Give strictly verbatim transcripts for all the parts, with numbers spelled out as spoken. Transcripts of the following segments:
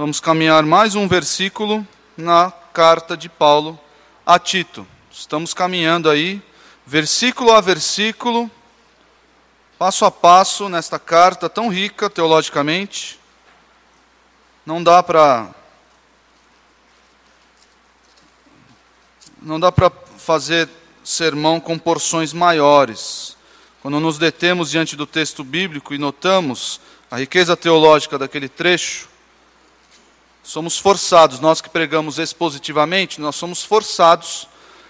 Vamos caminhar mais um versículo na carta de Paulo a Tito. Estamos caminhando aí, versículo a versículo, passo a passo, nesta carta tão rica teologicamente. Não dá para não dá para fazer sermão com porções maiores. Quando nos detemos diante do texto bíblico e notamos a riqueza teológica daquele trecho, somos forçados, nós que pregamos expositivamente, nós somos forçados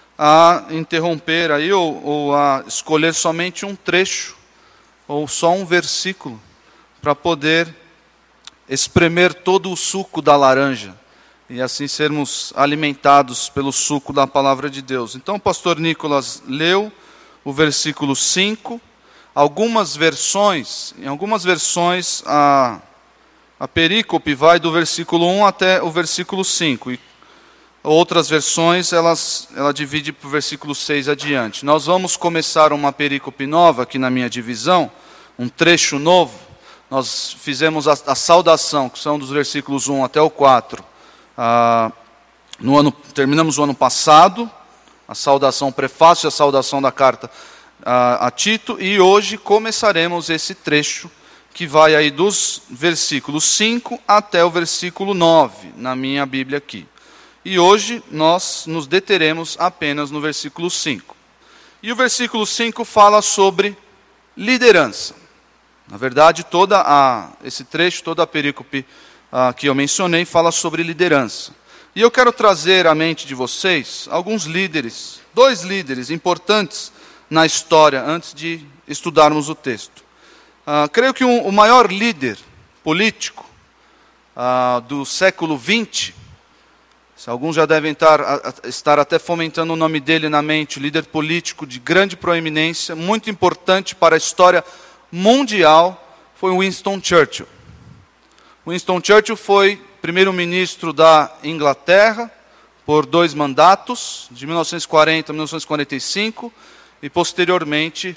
a interromper aí ou, ou a escolher somente um trecho ou só um versículo para poder espremer todo o suco da laranja e assim sermos alimentados pelo suco da palavra de Deus. Então o pastor Nicolas leu o versículo cinco, algumas versões, em algumas versões a A perícope vai do versículo um até o versículo cinco. E outras versões, elas, ela divide para o versículo seis adiante. Nós vamos começar uma perícope nova aqui na minha divisão, um trecho novo. Nós fizemos a, a saudação, que são dos versículos um até o quatro. Ah, no ano, terminamos o ano passado, a saudação, o prefácio e a saudação da carta ah, a Tito. E hoje começaremos esse trecho que vai aí dos versículos cinco até o versículo nove, na minha Bíblia aqui. E hoje nós nos deteremos apenas no versículo cinco. E o versículo cinco fala sobre liderança. Na verdade, toda a, esse trecho, toda a perícope ah, que eu mencionei, fala sobre liderança. E eu quero trazer à mente de vocês alguns líderes, dois líderes importantes na história, antes de estudarmos o texto. Uh, creio que um, o maior líder político uh, do século vinte, alguns já devem estar, a, a, estar até fomentando o nome dele na mente, líder político de grande proeminência, muito importante para a história mundial, foi Winston Churchill. Winston Churchill foi primeiro-ministro da Inglaterra por dois mandatos, de mil novecentos e quarenta a mil novecentos e quarenta e cinco, e posteriormente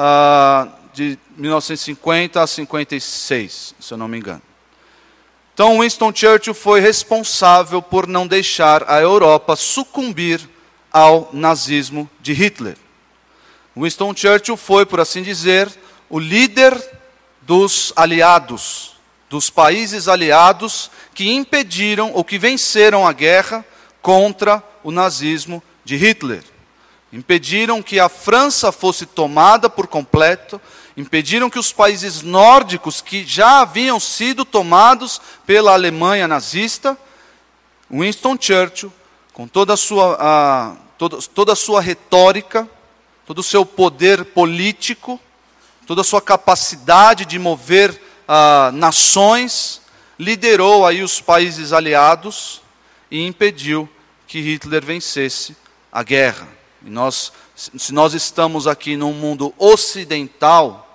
uh, de mil novecentos e cinquenta a cinquenta e seis, se eu não me engano. Então, Winston Churchill foi responsável por não deixar a Europa sucumbir ao nazismo de Hitler. Winston Churchill foi, por assim dizer, o líder dos aliados, dos países aliados que impediram ou que venceram a guerra contra o nazismo de Hitler. Impediram que a França fosse tomada por completo, impediram que os países nórdicos, que já haviam sido tomados pela Alemanha nazista, Winston Churchill, com toda a sua, a, toda, toda a sua retórica, todo o seu poder político, toda a sua capacidade de mover a, nações, liderou aí os países aliados e impediu que Hitler vencesse a guerra. E nós, se nós estamos aqui num mundo ocidental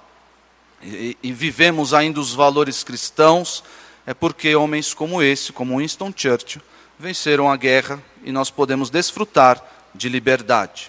e, e vivemos ainda os valores cristãos, é porque homens como esse, como Winston Churchill, venceram a guerra e nós podemos desfrutar de liberdade.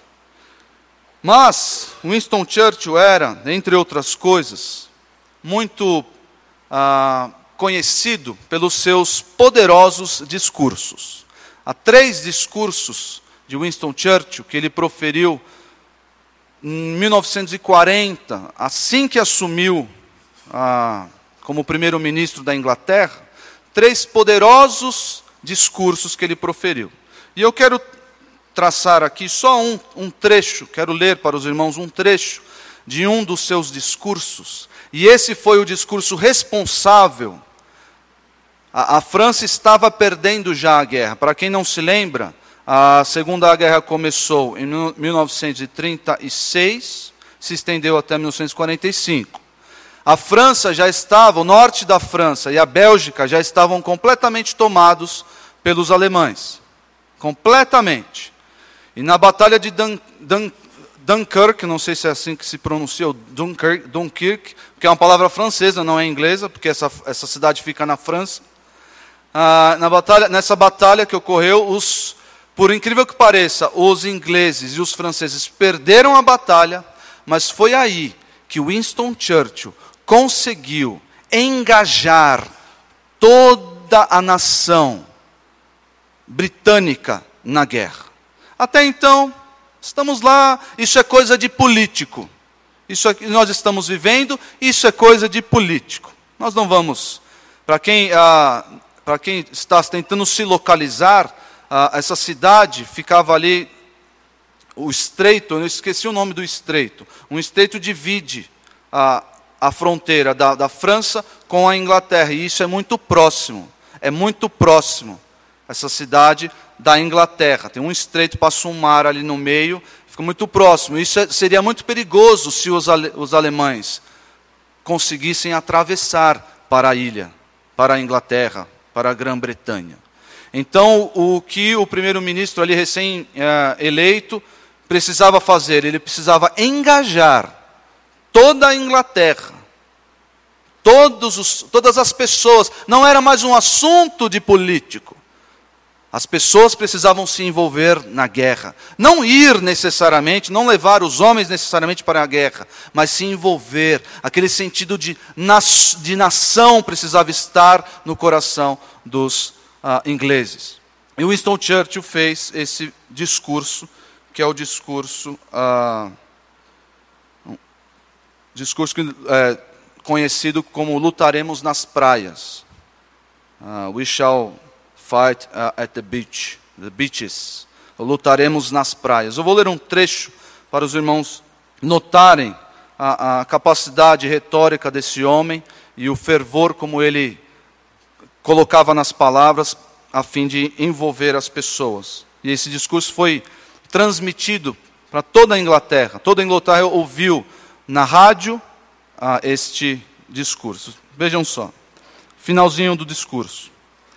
Mas Winston Churchill era, entre outras coisas, muito ah, conhecido pelos seus poderosos discursos. Há três discursos de Winston Churchill, que ele proferiu em mil novecentos e quarenta, assim que assumiu ah, como primeiro-ministro da Inglaterra, três poderosos discursos que ele proferiu. E eu quero traçar aqui só um, um trecho, quero ler para os irmãos um trecho de um dos seus discursos. E esse foi o discurso responsável. A, a França estava perdendo já a guerra. Para quem não se lembra, a Segunda Guerra começou em mil novecentos e trinta e seis, se estendeu até mil novecentos e quarenta e cinco. A França já estava, o norte da França e a Bélgica já estavam completamente tomados pelos alemães. Completamente. E na Batalha de Dun, Dun, Dunkirk, não sei se é assim que se pronuncia, Dunkirk, Dunkirk, que é uma palavra francesa, não é inglesa, porque essa, essa cidade fica na França. Ah, na batalha, nessa batalha que ocorreu, os... Por incrível que pareça, os ingleses e os franceses perderam a batalha, mas foi aí que Winston Churchill conseguiu engajar todo toda a nação britânica na guerra. Até então, estamos lá, isso é coisa de político. Isso que nós estamos vivendo, isso é coisa de político. Nós não vamos, para quem, ah, para quem está tentando se localizar, ah, essa cidade ficava ali, o estreito, eu esqueci o nome do estreito, um estreito divide a, a fronteira da, da França com a Inglaterra, e isso é muito próximo, é muito próximo, essa cidade da Inglaterra. Tem um estreito, passa um mar ali no meio, fica muito próximo. Isso é, seria muito perigoso se os, ale, os alemães conseguissem atravessar para a ilha, para a Inglaterra, para a Grã-Bretanha. Então, o que o primeiro-ministro ali recém-eleito precisava fazer? Ele precisava engajar toda a Inglaterra, todos os, todas as pessoas. Não era mais um assunto de político. As pessoas precisavam se envolver na guerra. Não ir necessariamente, não levar os homens necessariamente para a guerra, mas se envolver. Aquele sentido de, nas, de nação precisava estar no coração dos uh, ingleses. E Winston Churchill fez esse discurso, que é o discurso, uh, um discurso que, é, conhecido como lutaremos nas praias. Uh, we shall fight uh, at the beach, the beaches. Lutaremos nas praias. Eu vou ler um trecho para os irmãos notarem a, a capacidade retórica desse homem e o fervor como ele colocava nas palavras a fim de envolver as pessoas. E esse discurso foi transmitido para toda a Inglaterra. Toda a Inglaterra ouviu na rádio uh, este discurso. Vejam só, finalzinho do discurso.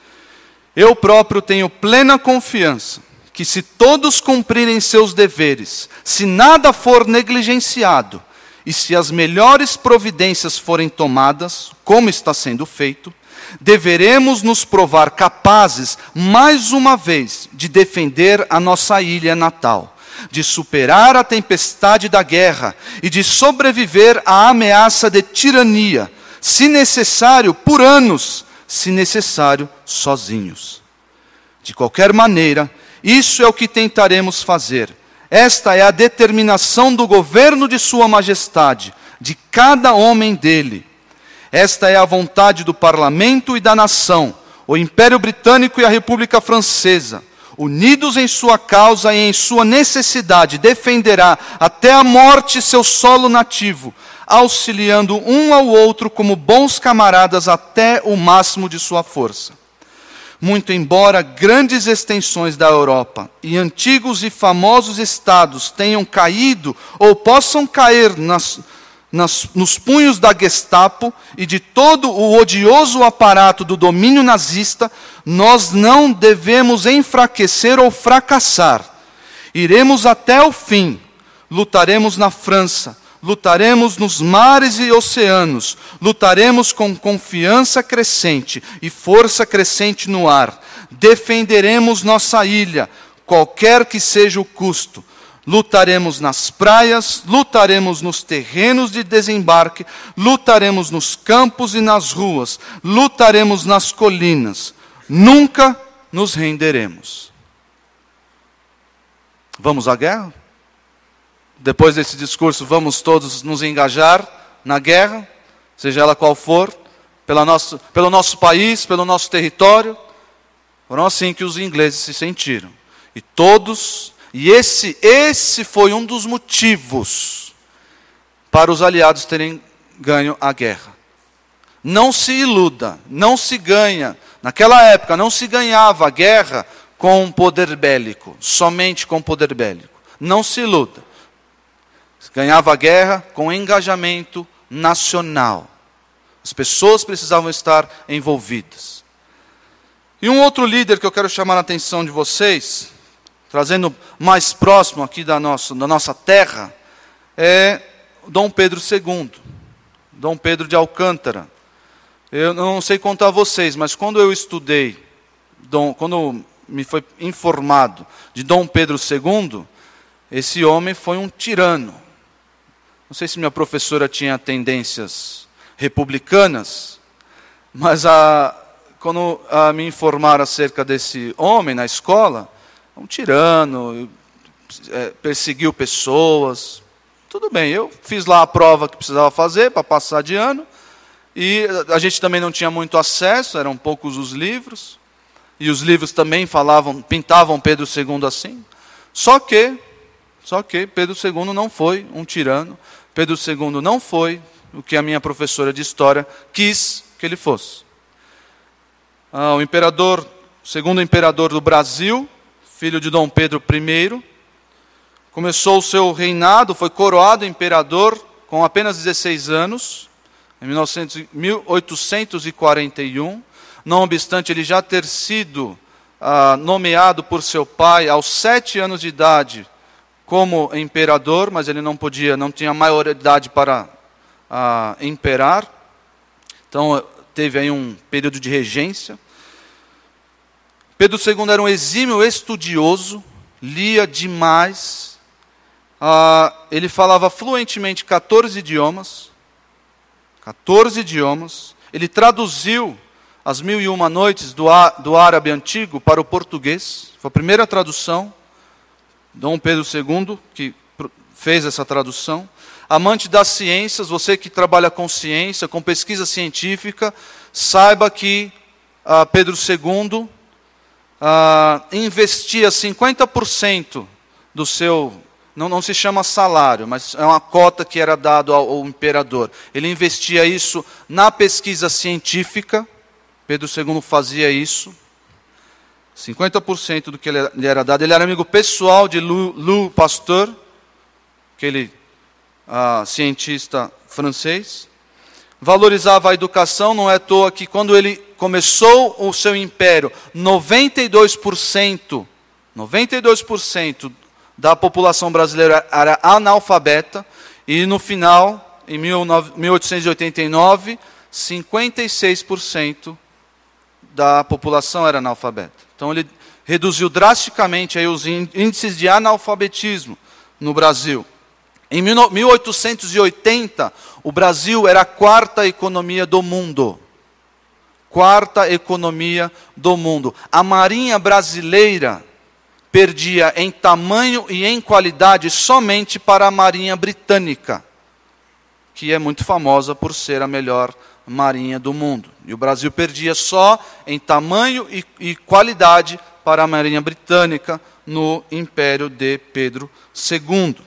Eu próprio tenho plena confiança que se todos cumprirem seus deveres, se nada for negligenciado e se as melhores providências forem tomadas, como está sendo feito, deveremos nos provar capazes, mais uma vez, de defender a nossa ilha natal, de superar a tempestade da guerra e de sobreviver à ameaça de tirania, se necessário, por anos, se necessário, sozinhos. De qualquer maneira, isso é o que tentaremos fazer. Esta é a determinação do governo de Sua Majestade, de cada homem dele. Esta é a vontade do parlamento e da nação, o Império Britânico e a República Francesa. Unidos em sua causa e em sua necessidade, defenderá até a morte seu solo nativo, auxiliando um ao outro como bons camaradas até o máximo de sua força. Muito embora grandes extensões da Europa e antigos e famosos estados tenham caído ou possam cair nas, nas, nos punhos da Gestapo e de todo o odioso aparato do domínio nazista, nós não devemos enfraquecer ou fracassar. Iremos até o fim, lutaremos na França, lutaremos nos mares e oceanos, lutaremos com confiança crescente e força crescente no ar, defenderemos nossa ilha, qualquer que seja o custo, lutaremos nas praias, lutaremos nos terrenos de desembarque, lutaremos nos campos e nas ruas, lutaremos nas colinas, nunca nos renderemos. Vamos à guerra? Depois desse discurso, vamos todos nos engajar na guerra, seja ela qual for, pela nosso, pelo nosso país, pelo nosso território. Foram assim que os ingleses se sentiram. E todos, e esse, esse foi um dos motivos para os aliados terem ganho a guerra. Não se iluda, não se ganha. Naquela época, não se ganhava a guerra com poder bélico, somente com poder bélico. Não se iluda. Ganhava a guerra com engajamento nacional. As pessoas precisavam estar envolvidas. E um outro líder que eu quero chamar a atenção de vocês, trazendo mais próximo aqui da nossa, da nossa terra, é Dom Pedro segundo. Dom Pedro de Alcântara. Eu não sei contar a vocês, mas quando eu estudei, Dom, quando me foi informado de Dom Pedro segundo, esse homem foi um tirano. Não sei se minha professora tinha tendências republicanas, mas a, quando ah, me informaram acerca desse homem na escola, um tirano, é, perseguiu pessoas, tudo bem, eu fiz lá a prova que precisava fazer para passar de ano, e a gente também não tinha muito acesso, eram poucos os livros, e os livros também falavam, pintavam Pedro segundo assim, só que, só que Pedro segundo não foi um tirano, Pedro segundo não foi o que a minha professora de história quis que ele fosse. Ah, o imperador, o segundo imperador do Brasil, filho de Dom Pedro I, começou o seu reinado, foi coroado imperador com apenas dezesseis anos, em mil oitocentos e quarenta e um, não obstante ele já ter sido ah, nomeado por seu pai aos sete anos de idade como imperador, mas ele não podia, não tinha maioridade para ah, imperar, então teve aí um período de regência. Pedro segundo era um exímio estudioso, lia demais, ah, ele falava fluentemente quatorze idiomas, quatorze idiomas, ele traduziu as mil e uma noites do, do árabe antigo para o português, foi a primeira tradução, Dom Pedro segundo que fez essa tradução. Amante das ciências, você que trabalha com ciência, com pesquisa científica, saiba que ah, Pedro segundo ah, investia cinquenta por cento do seu, não, não se chama salário, mas é uma cota que era dado ao, ao imperador. Ele investia isso na pesquisa científica, Pedro segundo fazia isso, cinquenta por cento do que lhe era dado. Ele era amigo pessoal de Louis Pasteur, aquele Uh, cientista francês, valorizava a educação, não é à toa que quando ele começou o seu império, noventa e dois por cento, noventa e dois por cento da população brasileira era analfabeta, e no final, em mil oitocentos e oitenta e nove, cinquenta e seis por cento da população era analfabeta. Então ele reduziu drasticamente aí os índices de analfabetismo no Brasil. Em mil oitocentos e oitenta, o Brasil era a quarta economia do mundo. Quarta economia do mundo. A Marinha brasileira perdia em tamanho e em qualidade somente para a Marinha Britânica, que é muito famosa por ser a melhor marinha do mundo. E o Brasil perdia só em tamanho e, e qualidade para a Marinha Britânica no Império de Pedro segundo.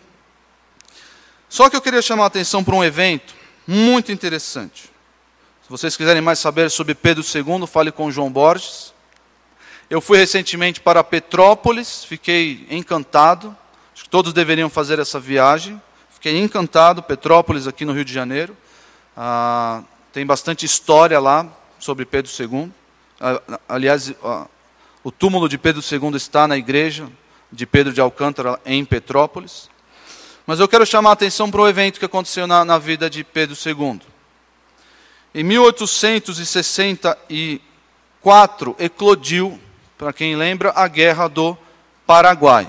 Só que eu queria chamar a atenção para um evento muito interessante. Se vocês quiserem mais saber sobre Pedro segundo, fale com o João Borges. Eu fui recentemente para Petrópolis, fiquei encantado. Acho que todos deveriam fazer essa viagem. Fiquei encantado, Petrópolis, aqui no Rio de Janeiro. Ah, tem bastante história lá sobre Pedro segundo. Ah, aliás, ah, o túmulo de Pedro segundo está na igreja de Pedro de Alcântara, em Petrópolis. Mas eu quero chamar a atenção para um evento que aconteceu na, na vida de Pedro segundo. Em mil oitocentos e sessenta e quatro, eclodiu, para quem lembra, a Guerra do Paraguai.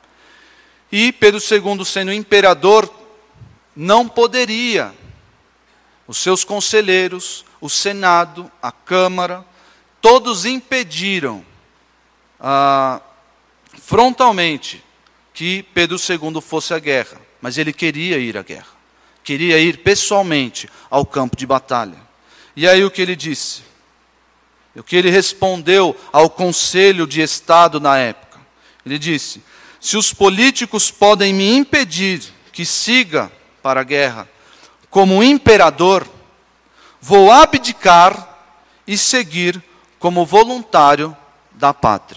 E Pedro segundo, sendo imperador, não poderia. Os seus conselheiros, o Senado, a Câmara, todos impediram ah, frontalmente que Pedro segundo fosse à guerra, mas ele queria ir à guerra, queria ir pessoalmente ao campo de batalha. E aí o que ele disse? O que ele respondeu ao Conselho de Estado na época? Ele disse: se os políticos podem me impedir que siga para a guerra como imperador, vou abdicar e seguir como voluntário da pátria.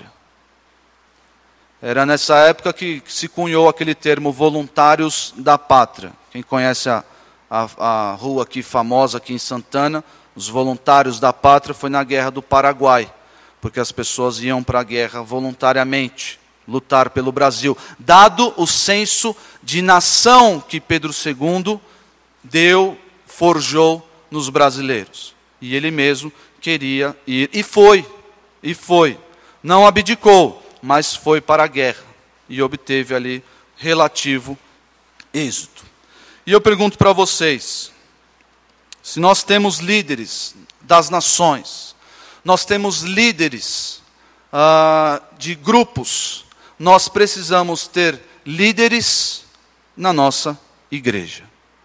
Era nessa época que se cunhou aquele termo voluntários da pátria. Quem conhece a, a, a rua aqui famosa aqui em Santana, os voluntários da pátria, foi na Guerra do Paraguai, porque as pessoas iam para a guerra voluntariamente, lutar pelo Brasil, dado o senso de nação que Pedro segundo deu, forjou nos brasileiros. E ele mesmo queria ir, e foi, e foi, não abdicou, mas foi para a guerra e obteve ali relativo êxito. E eu pergunto para vocês, se nós temos líderes das nações, nós temos líderes uh, de grupos, nós precisamos ter líderes na nossa igreja.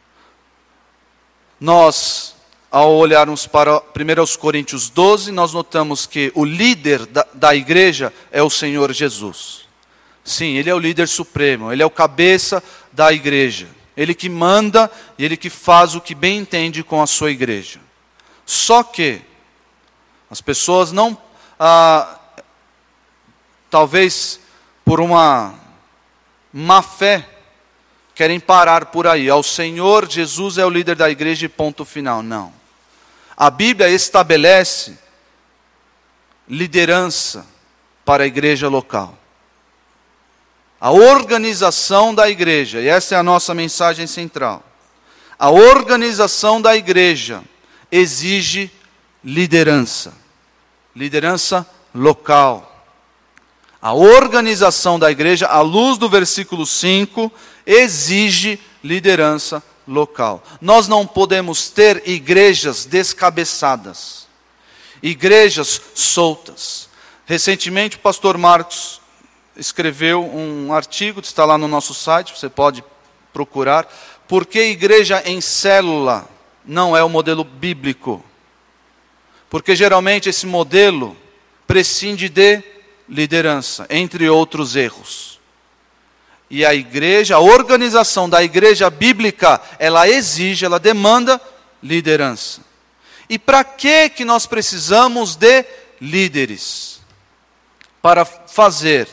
Nós, ao olharmos para primeiro Coríntios doze, nós notamos que o líder da, da igreja é o Senhor Jesus. Sim, Ele é o líder supremo, Ele é o cabeça da igreja. Ele que manda e Ele que faz o que bem entende com a sua igreja. Só que as pessoas não, ah, talvez por uma má fé, querem parar por aí. Ao Senhor Jesus é o líder da igreja e ponto final. Não. A Bíblia estabelece liderança para a igreja local. A organização da igreja, e essa é a nossa mensagem central. A organização da igreja exige liderança. Liderança local. A organização da igreja, à luz do versículo cinco, exige liderança local. Nós não podemos ter igrejas descabeçadas, igrejas soltas. Recentemente o pastor Marcos escreveu um artigo, está lá no nosso site, você pode procurar, por que igreja em célula não é o modelo bíblico? Porque geralmente esse modelo prescinde de liderança, entre outros erros. E a igreja, a organização da igreja bíblica, ela exige, ela demanda liderança. E para que que nós precisamos de líderes? Para fazer,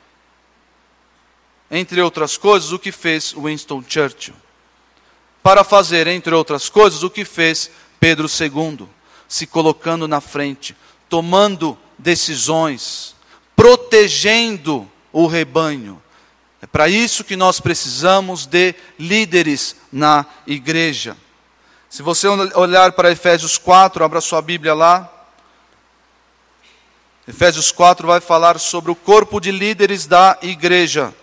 entre outras coisas, o que fez Winston Churchill. Para fazer, entre outras coisas, o que fez Pedro segundo, se colocando na frente, tomando decisões, protegendo o rebanho. É para isso que nós precisamos de líderes na igreja. Se você olhar para Efésios quatro, abra sua Bíblia lá. Efésios quatro vai falar sobre o corpo de líderes da igreja.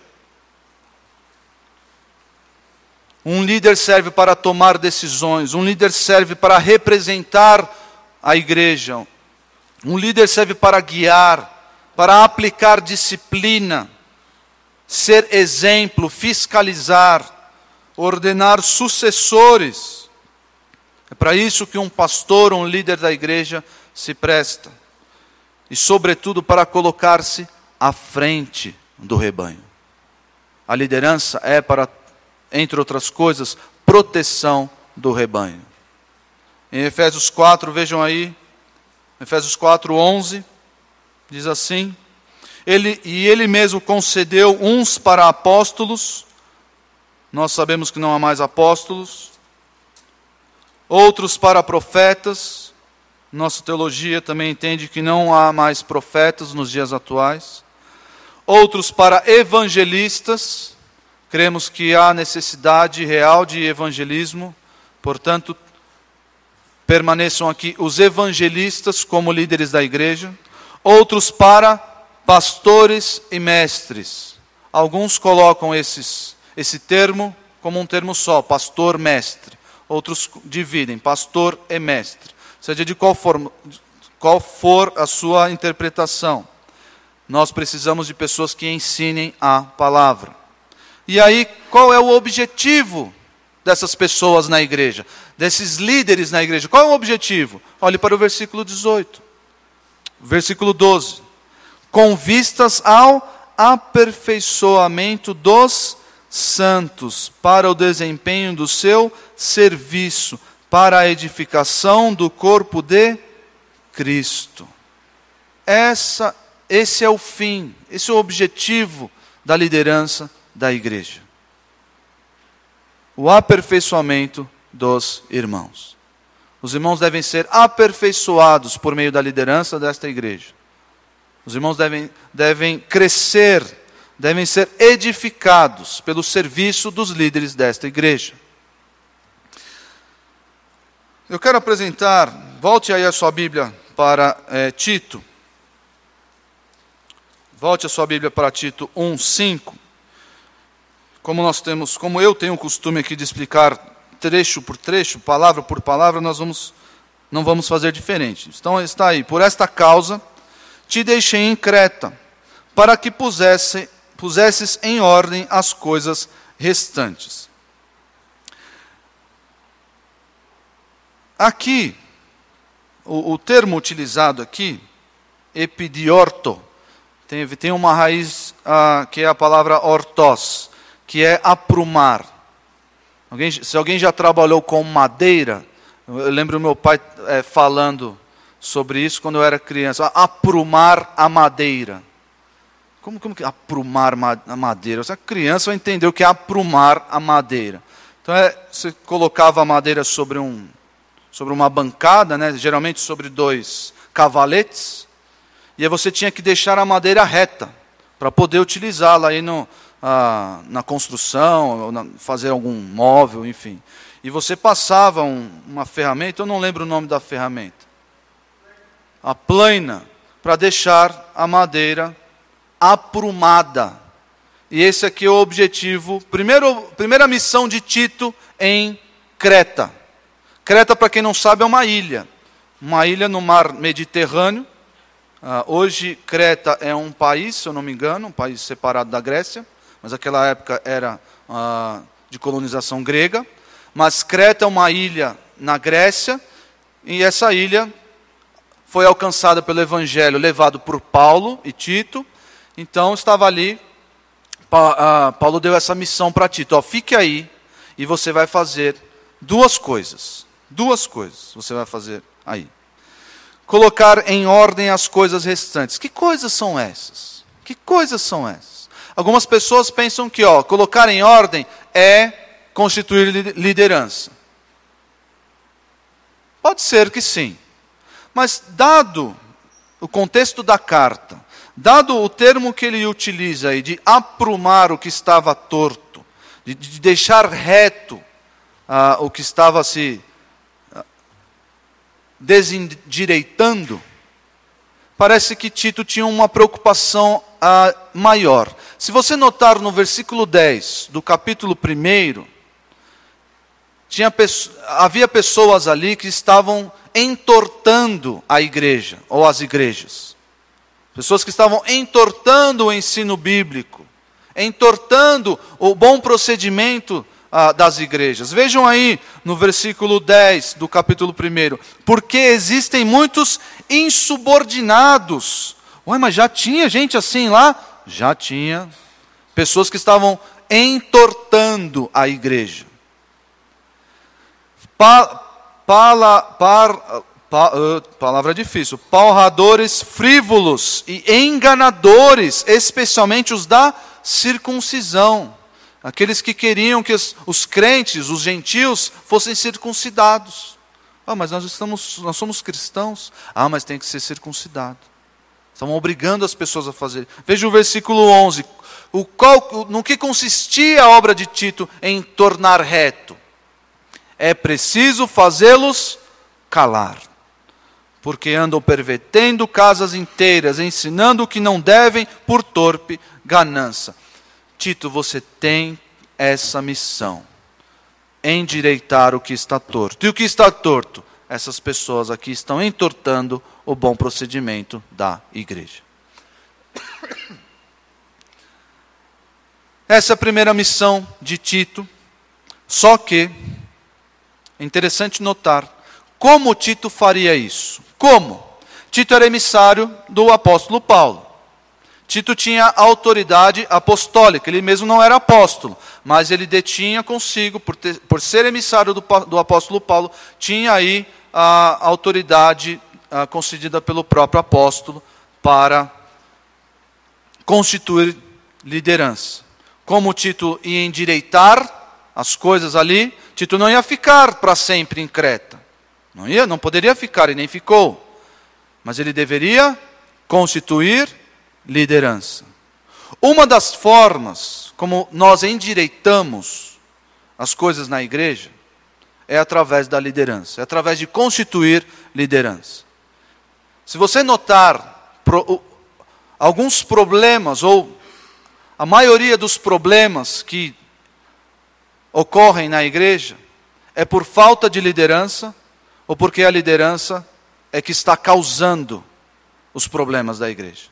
Um líder serve para tomar decisões, um líder serve para representar a igreja, um líder serve para guiar, para aplicar disciplina, ser exemplo, fiscalizar, ordenar sucessores. É para isso que um pastor, um líder da igreja se presta. E sobretudo para colocar-se à frente do rebanho. A liderança é para, entre outras coisas, proteção do rebanho. Em Efésios quatro, vejam aí, Efésios quatro, onze, diz assim: ele, e ele mesmo concedeu uns para apóstolos, nós sabemos que não há mais apóstolos, outros para profetas, nossa teologia também entende que não há mais profetas nos dias atuais, outros para evangelistas, cremos que há necessidade real de evangelismo, portanto, permaneçam aqui os evangelistas como líderes da igreja, outros para pastores e mestres. Alguns colocam esses, esse termo como um termo só, pastor-mestre. Outros dividem, pastor e mestre. Seja de qual for, qual for a sua interpretação. Nós precisamos de pessoas que ensinem a palavra. E aí, qual é o objetivo dessas pessoas na igreja? Desses líderes na igreja? Qual é o objetivo? Olhe para o versículo dezoito. Versículo doze. Com vistas ao aperfeiçoamento dos santos, para o desempenho do seu serviço, para a edificação do corpo de Cristo. Essa, esse é o fim, esse é o objetivo da liderança da igreja. O aperfeiçoamento dos irmãos. Os irmãos devem ser aperfeiçoados por meio da liderança desta igreja. Os irmãos devem, devem crescer, devem ser edificados pelo serviço dos líderes desta igreja. Eu quero apresentar, volte aí a sua Bíblia para é, Tito. Volte a sua Bíblia para Tito um, cinco. Como nós temos, como eu tenho o costume aqui de explicar trecho por trecho, palavra por palavra, nós vamos não vamos fazer diferente. Então está aí, por esta causa te deixei em Creta, para que pusesse, pusesses em ordem as coisas restantes. Aqui, o, o termo utilizado aqui, epidiorto, tem, tem uma raiz ah, que é a palavra ortos, que é aprumar. Alguém, se alguém já trabalhou com madeira, eu lembro meu pai é, falando sobre isso quando eu era criança. Aprumar a madeira. Como, como que é aprumar a madeira? Essa criança vai entender o que é aprumar a madeira. Então é, você colocava a madeira sobre, um, sobre uma bancada, né, geralmente sobre dois cavaletes, e aí você tinha que deixar a madeira reta para poder utilizá-la aí no, ah, na construção, ou na, fazer algum móvel, enfim. E você passava um, uma ferramenta, eu não lembro o nome da ferramenta, a plaina, para deixar a madeira aprumada. E esse aqui é o objetivo, primeiro, primeira missão de Tito em Creta. Creta, para quem não sabe, é uma ilha. Uma ilha no mar Mediterrâneo. Uh, hoje, Creta é um país, se eu não me engano, um país separado da Grécia. Mas naquela época era uh, de colonização grega. Mas Creta é uma ilha na Grécia. E essa ilha foi alcançada pelo Evangelho, levado por Paulo e Tito. Então, estava ali, pa, uh, Paulo deu essa missão para Tito. Ó, fique aí e você vai fazer duas coisas. Duas coisas você vai fazer aí. Colocar em ordem as coisas restantes. Que coisas são essas? Que coisas são essas? Algumas pessoas pensam que ó, colocar em ordem é constituir liderança. Pode ser que sim. Mas dado o contexto da carta, dado o termo que ele utiliza aí, de aprumar o que estava torto, de, de deixar reto uh, o que estava se desendireitando, parece que Tito tinha uma preocupação ah, maior. Se você notar no versículo dez do capítulo um, tinha, havia pessoas ali que estavam entortando a igreja, ou as igrejas. Pessoas que estavam entortando o ensino bíblico, entortando o bom procedimento Ah, das igrejas. Vejam aí no versículo dez do capítulo um. Porque existem muitos insubordinados. Ué, mas já tinha gente assim lá? Já tinha. Pessoas que estavam entortando a igreja. Pa, pala, par, pa, uh, palavra difícil. Palradores frívolos e enganadores, especialmente os da circuncisão. Aqueles que queriam que os, os crentes, os gentios, fossem circuncidados. Ah, mas nós, estamos, nós somos cristãos. Ah, mas tem que ser circuncidado. Estavam obrigando as pessoas a fazer. Veja o versículo onze. O qual, no que consistia a obra de Tito em tornar reto? É preciso fazê-los calar. Porque andam pervertendo casas inteiras, ensinando o que não devem por torpe ganância. Tito, você tem essa missão, endireitar o que está torto. E o que está torto? Essas pessoas aqui estão entortando o bom procedimento da igreja. Essa é a primeira missão de Tito, só que é interessante notar como Tito faria isso. Como? Tito era emissário do apóstolo Paulo. Tito tinha autoridade apostólica, ele mesmo não era apóstolo, mas ele detinha consigo, por, ter, por ser emissário do, do apóstolo Paulo, tinha aí a autoridade a, concedida pelo próprio apóstolo para constituir liderança. Como Tito ia endireitar as coisas ali, Tito não ia ficar para sempre em Creta, não ia, não poderia ficar e nem ficou, mas ele deveria constituir liderança. Uma das formas como nós endireitamos as coisas na igreja é através da liderança, é através de constituir liderança. Se você notar pro, alguns problemas, ou a maioria dos problemas que ocorrem na igreja, é por falta de liderança, ou porque a liderança é que está causando os problemas da igreja?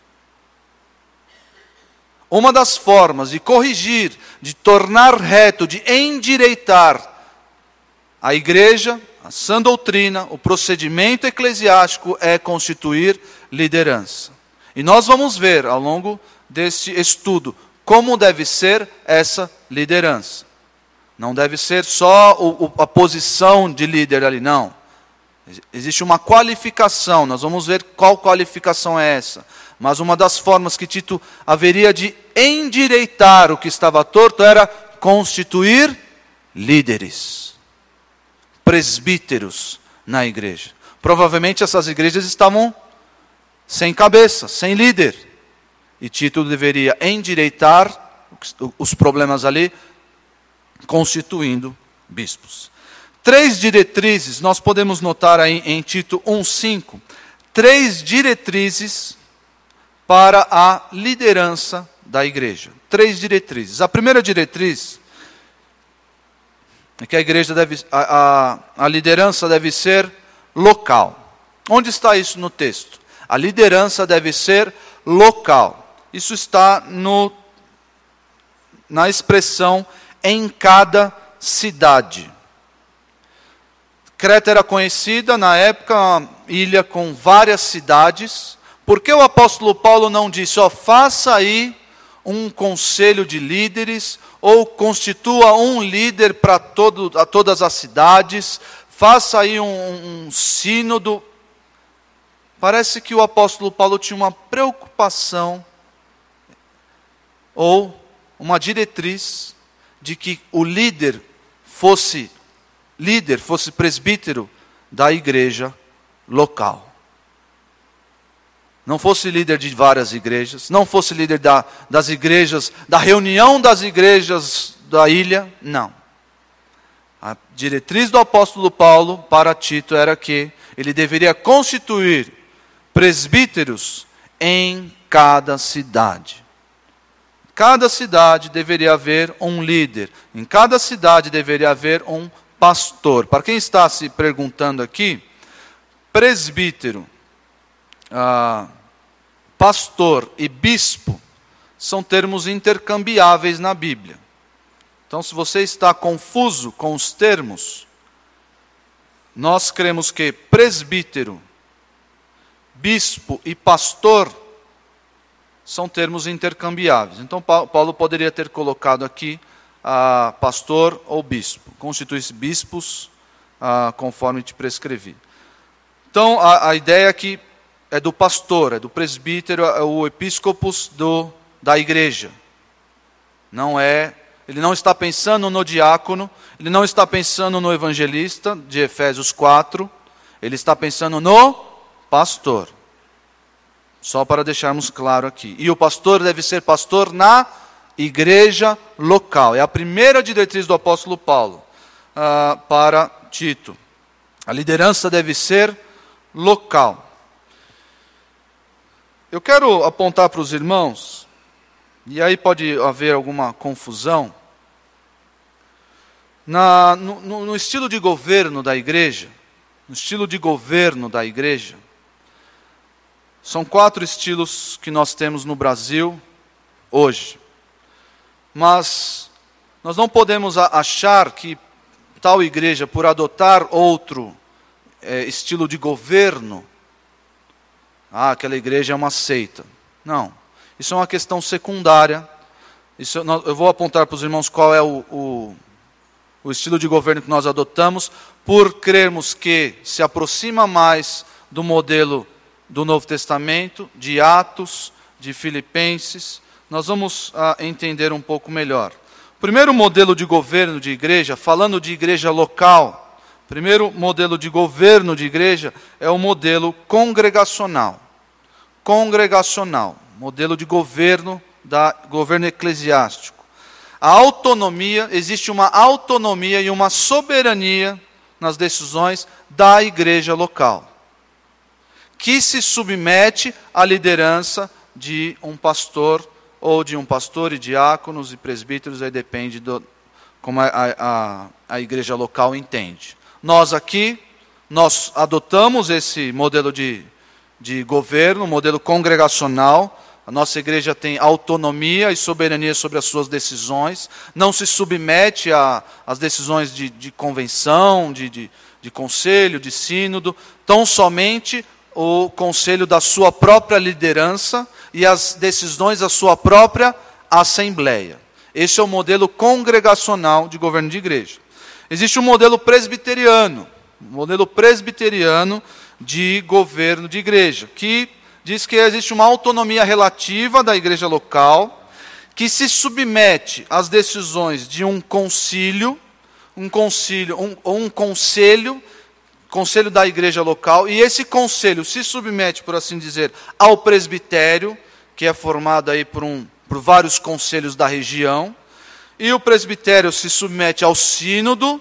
Uma das formas de corrigir, de tornar reto, de endireitar a igreja, a sã doutrina, o procedimento eclesiástico é constituir liderança. E nós vamos ver ao longo deste estudo como deve ser essa liderança. Não deve ser só o, o, a posição de líder ali, não. Existe uma qualificação, nós vamos ver qual qualificação é essa. Mas uma das formas que Tito haveria de endireitar o que estava torto era constituir líderes, presbíteros na igreja. Provavelmente essas igrejas estavam sem cabeça, sem líder. E Tito deveria endireitar os problemas ali, constituindo bispos. Três diretrizes, nós podemos notar aí em Tito um, cinco, três diretrizes para a liderança da igreja. Três diretrizes. A primeira diretriz é que a igreja deve, a, a, a liderança deve ser local. Onde está isso no texto? A liderança deve ser local. Isso está no, na expressão em cada cidade. Creta era conhecida na época, uma ilha com várias cidades. Por que o apóstolo Paulo não disse, ó, faça aí um conselho de líderes, ou constitua um líder para todo, a todas as cidades, faça aí um, um sínodo? Parece que o apóstolo Paulo tinha uma preocupação, ou uma diretriz, de que o líder fosse líder, fosse presbítero da igreja local. Não fosse líder de várias igrejas, não fosse líder da, das igrejas, da reunião das igrejas da ilha, não. A diretriz do apóstolo Paulo para Tito era que ele deveria constituir presbíteros em cada cidade. Em cada cidade deveria haver um líder, em cada cidade deveria haver um pastor. Para quem está se perguntando aqui, presbítero, ah, pastor e bispo são termos intercambiáveis na Bíblia. Então, se você está confuso com os termos, nós cremos que presbítero, bispo e pastor são termos intercambiáveis. Então, Paulo poderia ter colocado aqui ah, pastor ou bispo. Constitui-se bispos ah, conforme te prescrevi. Então, a, a ideia é que é do pastor, é do presbítero, é o episcopos do, da igreja. Não é, ele não está pensando no diácono, ele não está pensando no evangelista, de Efésios quatro, ele está pensando no pastor. Só para deixarmos claro aqui. E o pastor deve ser pastor na igreja local. É a primeira diretriz do apóstolo Paulo uh, para Tito. A liderança deve ser local. Eu quero apontar para os irmãos, e aí pode haver alguma confusão, na, no, no estilo de governo da igreja, no estilo de governo da igreja, são quatro estilos que nós temos no Brasil hoje. Mas nós não podemos achar que tal igreja, por adotar outro é, estilo de governo, ah, aquela igreja é uma seita. Não, isso é uma questão secundária. Isso, eu vou apontar para os irmãos qual é o, o, o estilo de governo que nós adotamos, por crermos que se aproxima mais do modelo do Novo Testamento, de Atos, de Filipenses. Nós vamos ah, entender um pouco melhor. O primeiro modelo de governo de igreja, falando de igreja local, primeiro modelo de governo de igreja é o modelo congregacional. Congregacional, modelo de governo, da, governo eclesiástico. A autonomia, existe uma autonomia e uma soberania nas decisões da igreja local, que se submete à liderança de um pastor, ou de um pastor e diáconos e presbíteros, aí depende do como a, a, a igreja local entende. Nós aqui, nós adotamos esse modelo de, de governo, modelo congregacional. A nossa igreja tem autonomia e soberania sobre as suas decisões, não se submete às decisões de, de convenção, de, de, de conselho, de sínodo, tão somente o conselho da sua própria liderança e as decisões da sua própria assembleia. Esse é o modelo congregacional de governo de igreja. Existe um modelo presbiteriano, um modelo presbiteriano de governo de igreja, que diz que existe uma autonomia relativa da igreja local, que se submete às decisões de um concílio, um concílio, um, ou um conselho, conselho da igreja local, e esse conselho se submete, por assim dizer, ao presbitério, que é formado aí por, um, por vários conselhos da região, e o presbitério se submete ao sínodo,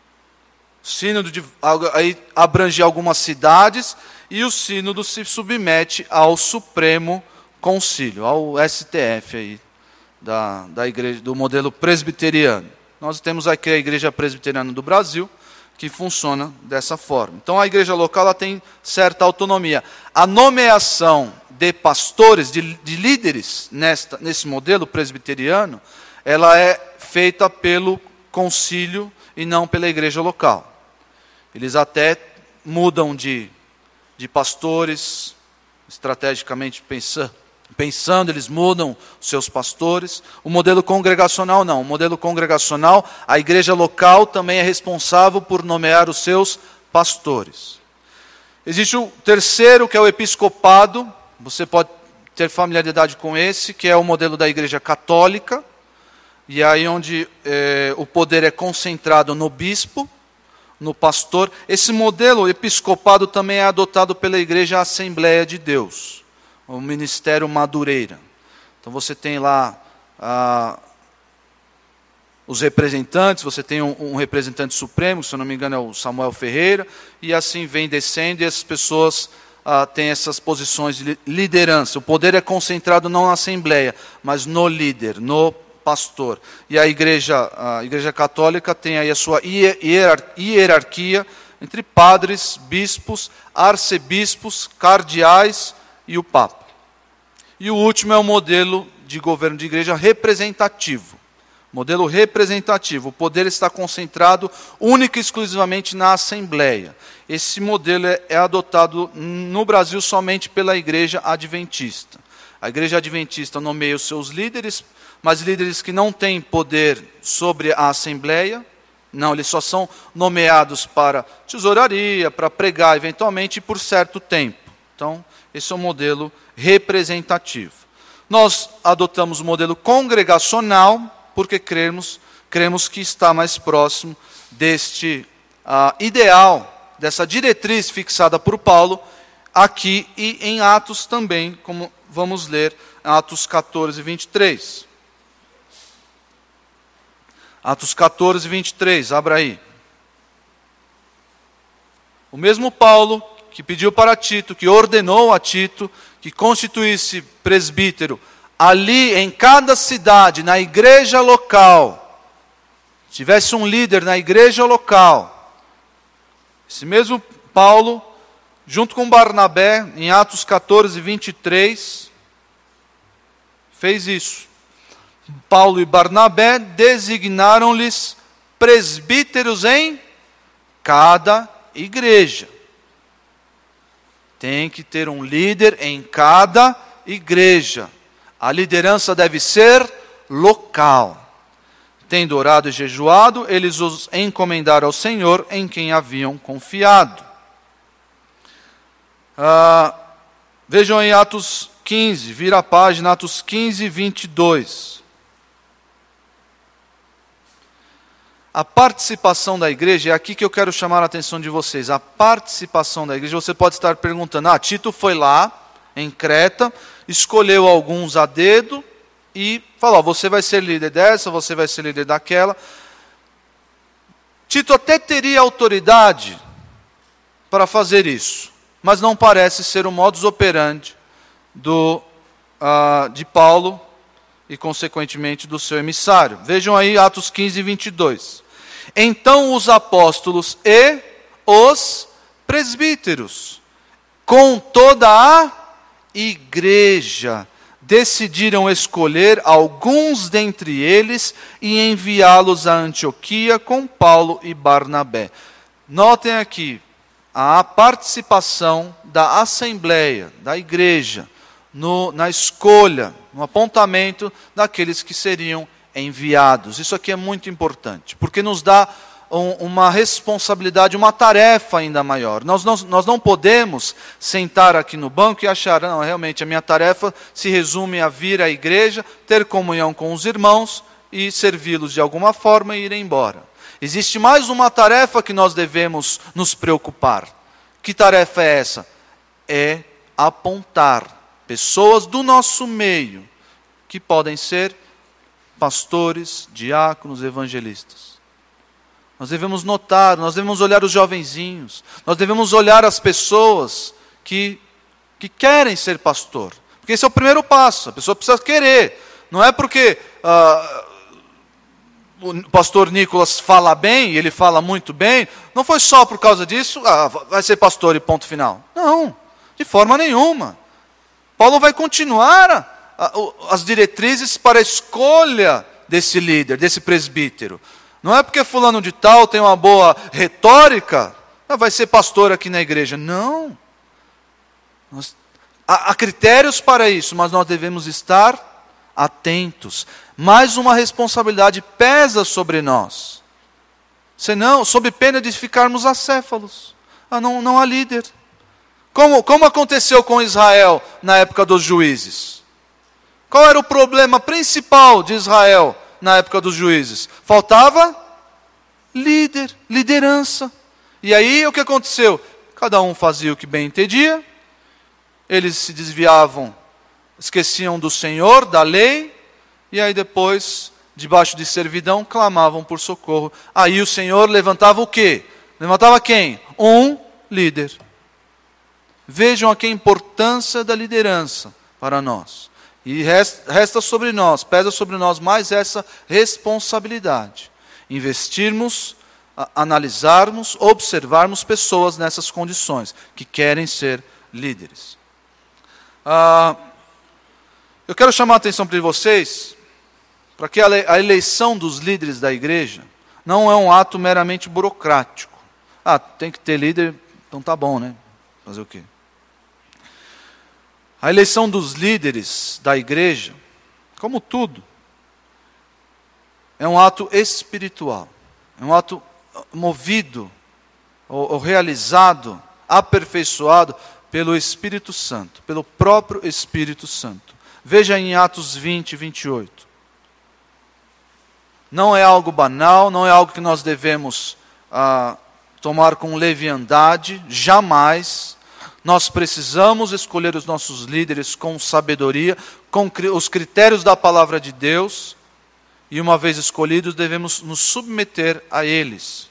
sínodo de, aí abrange algumas cidades, e o sínodo se submete ao Supremo Concílio, ao S T F aí, da, da igreja, do modelo presbiteriano. Nós temos aqui a Igreja Presbiteriana do Brasil, que funciona dessa forma. Então a igreja local ela tem certa autonomia. A nomeação de pastores, de, de líderes nesta, nesse modelo presbiteriano, ela é feita pelo concílio e não pela igreja local. Eles até mudam de de pastores, estrategicamente pensando, pensando, eles mudam os seus pastores. O modelo congregacional não. O modelo congregacional, a igreja local também é responsável por nomear os seus pastores. Existe o terceiro, que é o episcopado. Você pode ter familiaridade com esse, que é o modelo da igreja católica. E aí onde é, o poder é concentrado no bispo, no pastor. Esse modelo episcopado também é adotado pela Igreja Assembleia de Deus, o Ministério Madureira. Então você tem lá ah, os representantes, você tem um, um representante supremo, se eu não me engano é o Samuel Ferreira, e assim vem descendo e as pessoas ah, têm essas posições de liderança. O poder é concentrado não na Assembleia, mas no líder, no pastor. E a igreja, a igreja católica tem aí a sua hierarquia entre padres, bispos, arcebispos, cardeais e o papa. E o último é o modelo de governo de igreja representativo. Modelo representativo. O poder está concentrado única e exclusivamente na Assembleia. Esse modelo é, é adotado no Brasil somente pela Igreja Adventista. A Igreja Adventista nomeia os seus líderes, mas líderes que não têm poder sobre a Assembleia, não, eles só são nomeados para tesouraria, para pregar eventualmente por certo tempo. Então, esse é o modelo representativo. Nós adotamos o modelo congregacional, porque cremos, cremos que está mais próximo deste uh, ideal, dessa diretriz fixada por Paulo, aqui e em Atos também, como vamos ler, Atos catorze, vinte e três. Atos catorze, vinte e três, abra aí. O mesmo Paulo que pediu para Tito, que ordenou a Tito, que constituísse presbítero ali em cada cidade, na igreja local, tivesse um líder na igreja local. Esse mesmo Paulo, junto com Barnabé, em Atos catorze, vinte e três, fez isso. Paulo e Barnabé designaram-lhes presbíteros em cada igreja. Tem que ter um líder em cada igreja. A liderança deve ser local. Tendo orado e jejuado, eles os encomendaram ao Senhor em quem haviam confiado. Ah, vejam em Atos quinze, vira a página, Atos quinze, vinte e dois. A participação da igreja, é aqui que eu quero chamar a atenção de vocês. A participação da igreja, você pode estar perguntando, ah, Tito foi lá, em Creta, escolheu alguns a dedo e falou, você vai ser líder dessa, você vai ser líder daquela. Tito até teria autoridade para fazer isso, mas não parece ser o modus operandi do, uh, de Paulo e, consequentemente, do seu emissário. Vejam aí Atos quinze, vinte e dois. Então os apóstolos e os presbíteros, com toda a igreja, decidiram escolher alguns dentre eles e enviá-los a Antioquia com Paulo e Barnabé. Notem aqui a participação da assembleia, da igreja, no, na escolha, no apontamento daqueles que seriam enviados. Isso aqui é muito importante, porque nos dá um, uma responsabilidade, uma tarefa ainda maior. Nós, nós, nós não podemos sentar aqui no banco e achar, não, realmente a minha tarefa se resume a vir à igreja, ter comunhão com os irmãos e servi-los de alguma forma e ir embora. Existe mais uma tarefa que nós devemos nos preocupar. Que tarefa é essa? É apontar pessoas do nosso meio, que podem ser pastores, diáconos, evangelistas. Nós devemos notar, nós devemos olhar os jovenzinhos, nós devemos olhar as pessoas que, que querem ser pastor. Porque esse é o primeiro passo, a pessoa precisa querer. Não é porque ah, o pastor Nicolas fala bem, e ele fala muito bem, não foi só por causa disso, ah, vai ser pastor e ponto final. Não, de forma nenhuma. Paulo vai continuar a, a, as diretrizes para a escolha desse líder, desse presbítero. Não é porque fulano de tal tem uma boa retórica, ah, vai ser pastor aqui na igreja. Não. Nós, há, há critérios para isso, mas nós devemos estar atentos. Mais uma responsabilidade pesa sobre nós. Senão, sob pena de ficarmos acéfalos. Ah, não, não há líder. Como, como aconteceu com Israel na época dos juízes? Qual era o problema principal de Israel na época dos juízes? Faltava líder, liderança. E aí o que aconteceu? Cada um fazia o que bem entendia, eles se desviavam, esqueciam do Senhor, da lei, e aí depois, debaixo de servidão, clamavam por socorro. Aí o Senhor levantava o quê? Levantava quem? Um líder. Vejam aqui a importância da liderança para nós. E resta sobre nós, pesa sobre nós mais essa responsabilidade. Investirmos, analisarmos, observarmos pessoas nessas condições, que querem ser líderes. Ah, eu quero chamar a atenção para vocês, para que a eleição dos líderes da igreja não é um ato meramente burocrático. Ah, tem que ter líder, então tá bom, né? Fazer o quê? A eleição dos líderes da igreja, como tudo, é um ato espiritual. É um ato movido, ou, ou realizado, aperfeiçoado pelo Espírito Santo, pelo próprio Espírito Santo. Veja em Atos vinte, vinte e oito. Não é algo banal, não é algo que nós devemos ah, tomar com leviandade, jamais. Nós precisamos escolher os nossos líderes com sabedoria, com os critérios da palavra de Deus, e uma vez escolhidos, devemos nos submeter a eles.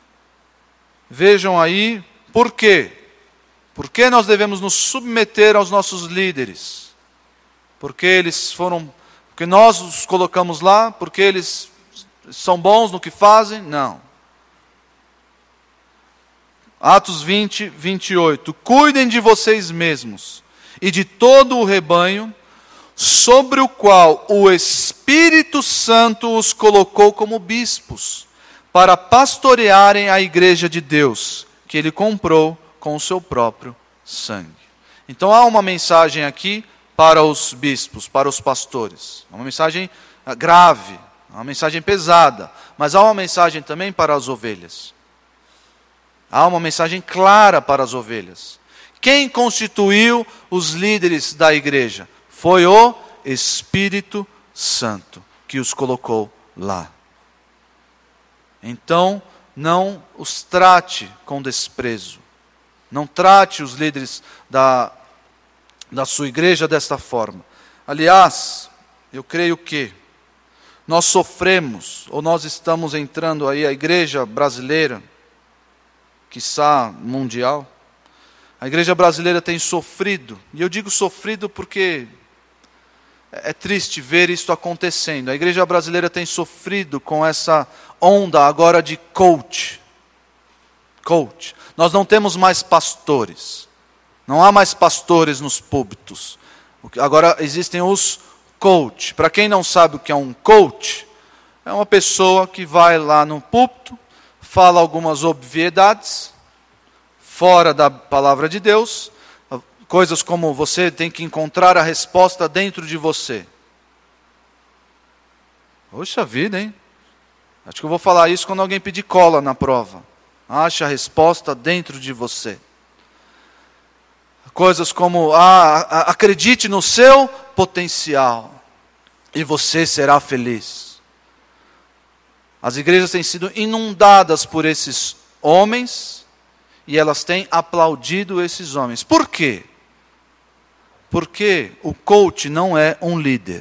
Vejam aí, por quê? Por que nós devemos nos submeter aos nossos líderes? Porque eles foram, porque nós os colocamos lá, porque eles são bons no que fazem? Não. Atos vinte, vinte e oito. Cuidem de vocês mesmos e de todo o rebanho, sobre o qual o Espírito Santo os colocou como bispos, para pastorearem a igreja de Deus, que ele comprou com o seu próprio sangue. Então há uma mensagem aqui para os bispos, para os pastores. É uma mensagem grave, uma mensagem pesada, mas há uma mensagem também para as ovelhas. Há uma mensagem clara para as ovelhas. Quem constituiu os líderes da igreja? Foi o Espírito Santo que os colocou lá. Então, não os trate com desprezo. Não trate os líderes da, da sua igreja desta forma. Aliás, eu creio que nós sofremos, ou nós estamos entrando aí, a igreja brasileira, quiçá mundial, a igreja brasileira tem sofrido, e eu digo sofrido porque é triste ver isso acontecendo. A igreja brasileira tem sofrido com essa onda agora de coach. Coach. Nós não temos mais pastores. Não há mais pastores nos púlpitos. Agora existem os coach. Para quem não sabe o que é um coach, é uma pessoa que vai lá no púlpito, fala algumas obviedades, fora da palavra de Deus, coisas como você tem que encontrar a resposta dentro de você. Poxa vida, hein? Acho que eu vou falar isso quando alguém pedir cola na prova. Ache a resposta dentro de você. Coisas como, ah, acredite no seu potencial e você será feliz. As igrejas têm sido inundadas por esses homens e elas têm aplaudido esses homens. Por quê? Porque o coach não é um líder.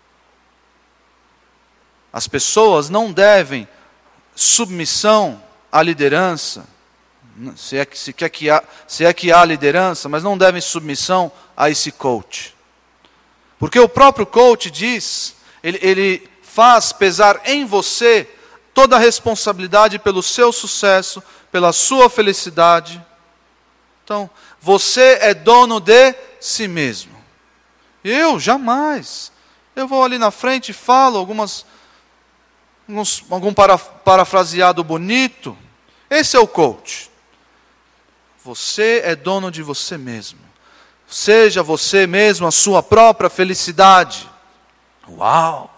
As pessoas não devem submissão à liderança, se é, que, se, quer que há, se é que há liderança, mas não devem submissão a esse coach. Porque o próprio coach diz, ele, ele faz pesar em você toda a responsabilidade pelo seu sucesso, pela sua felicidade. Então, você é dono de si mesmo. Eu, jamais. Eu vou ali na frente e falo algumas, alguns, algum para, parafraseado bonito. Esse é o coach. Você é dono de você mesmo. Seja você mesmo a sua própria felicidade. Uau!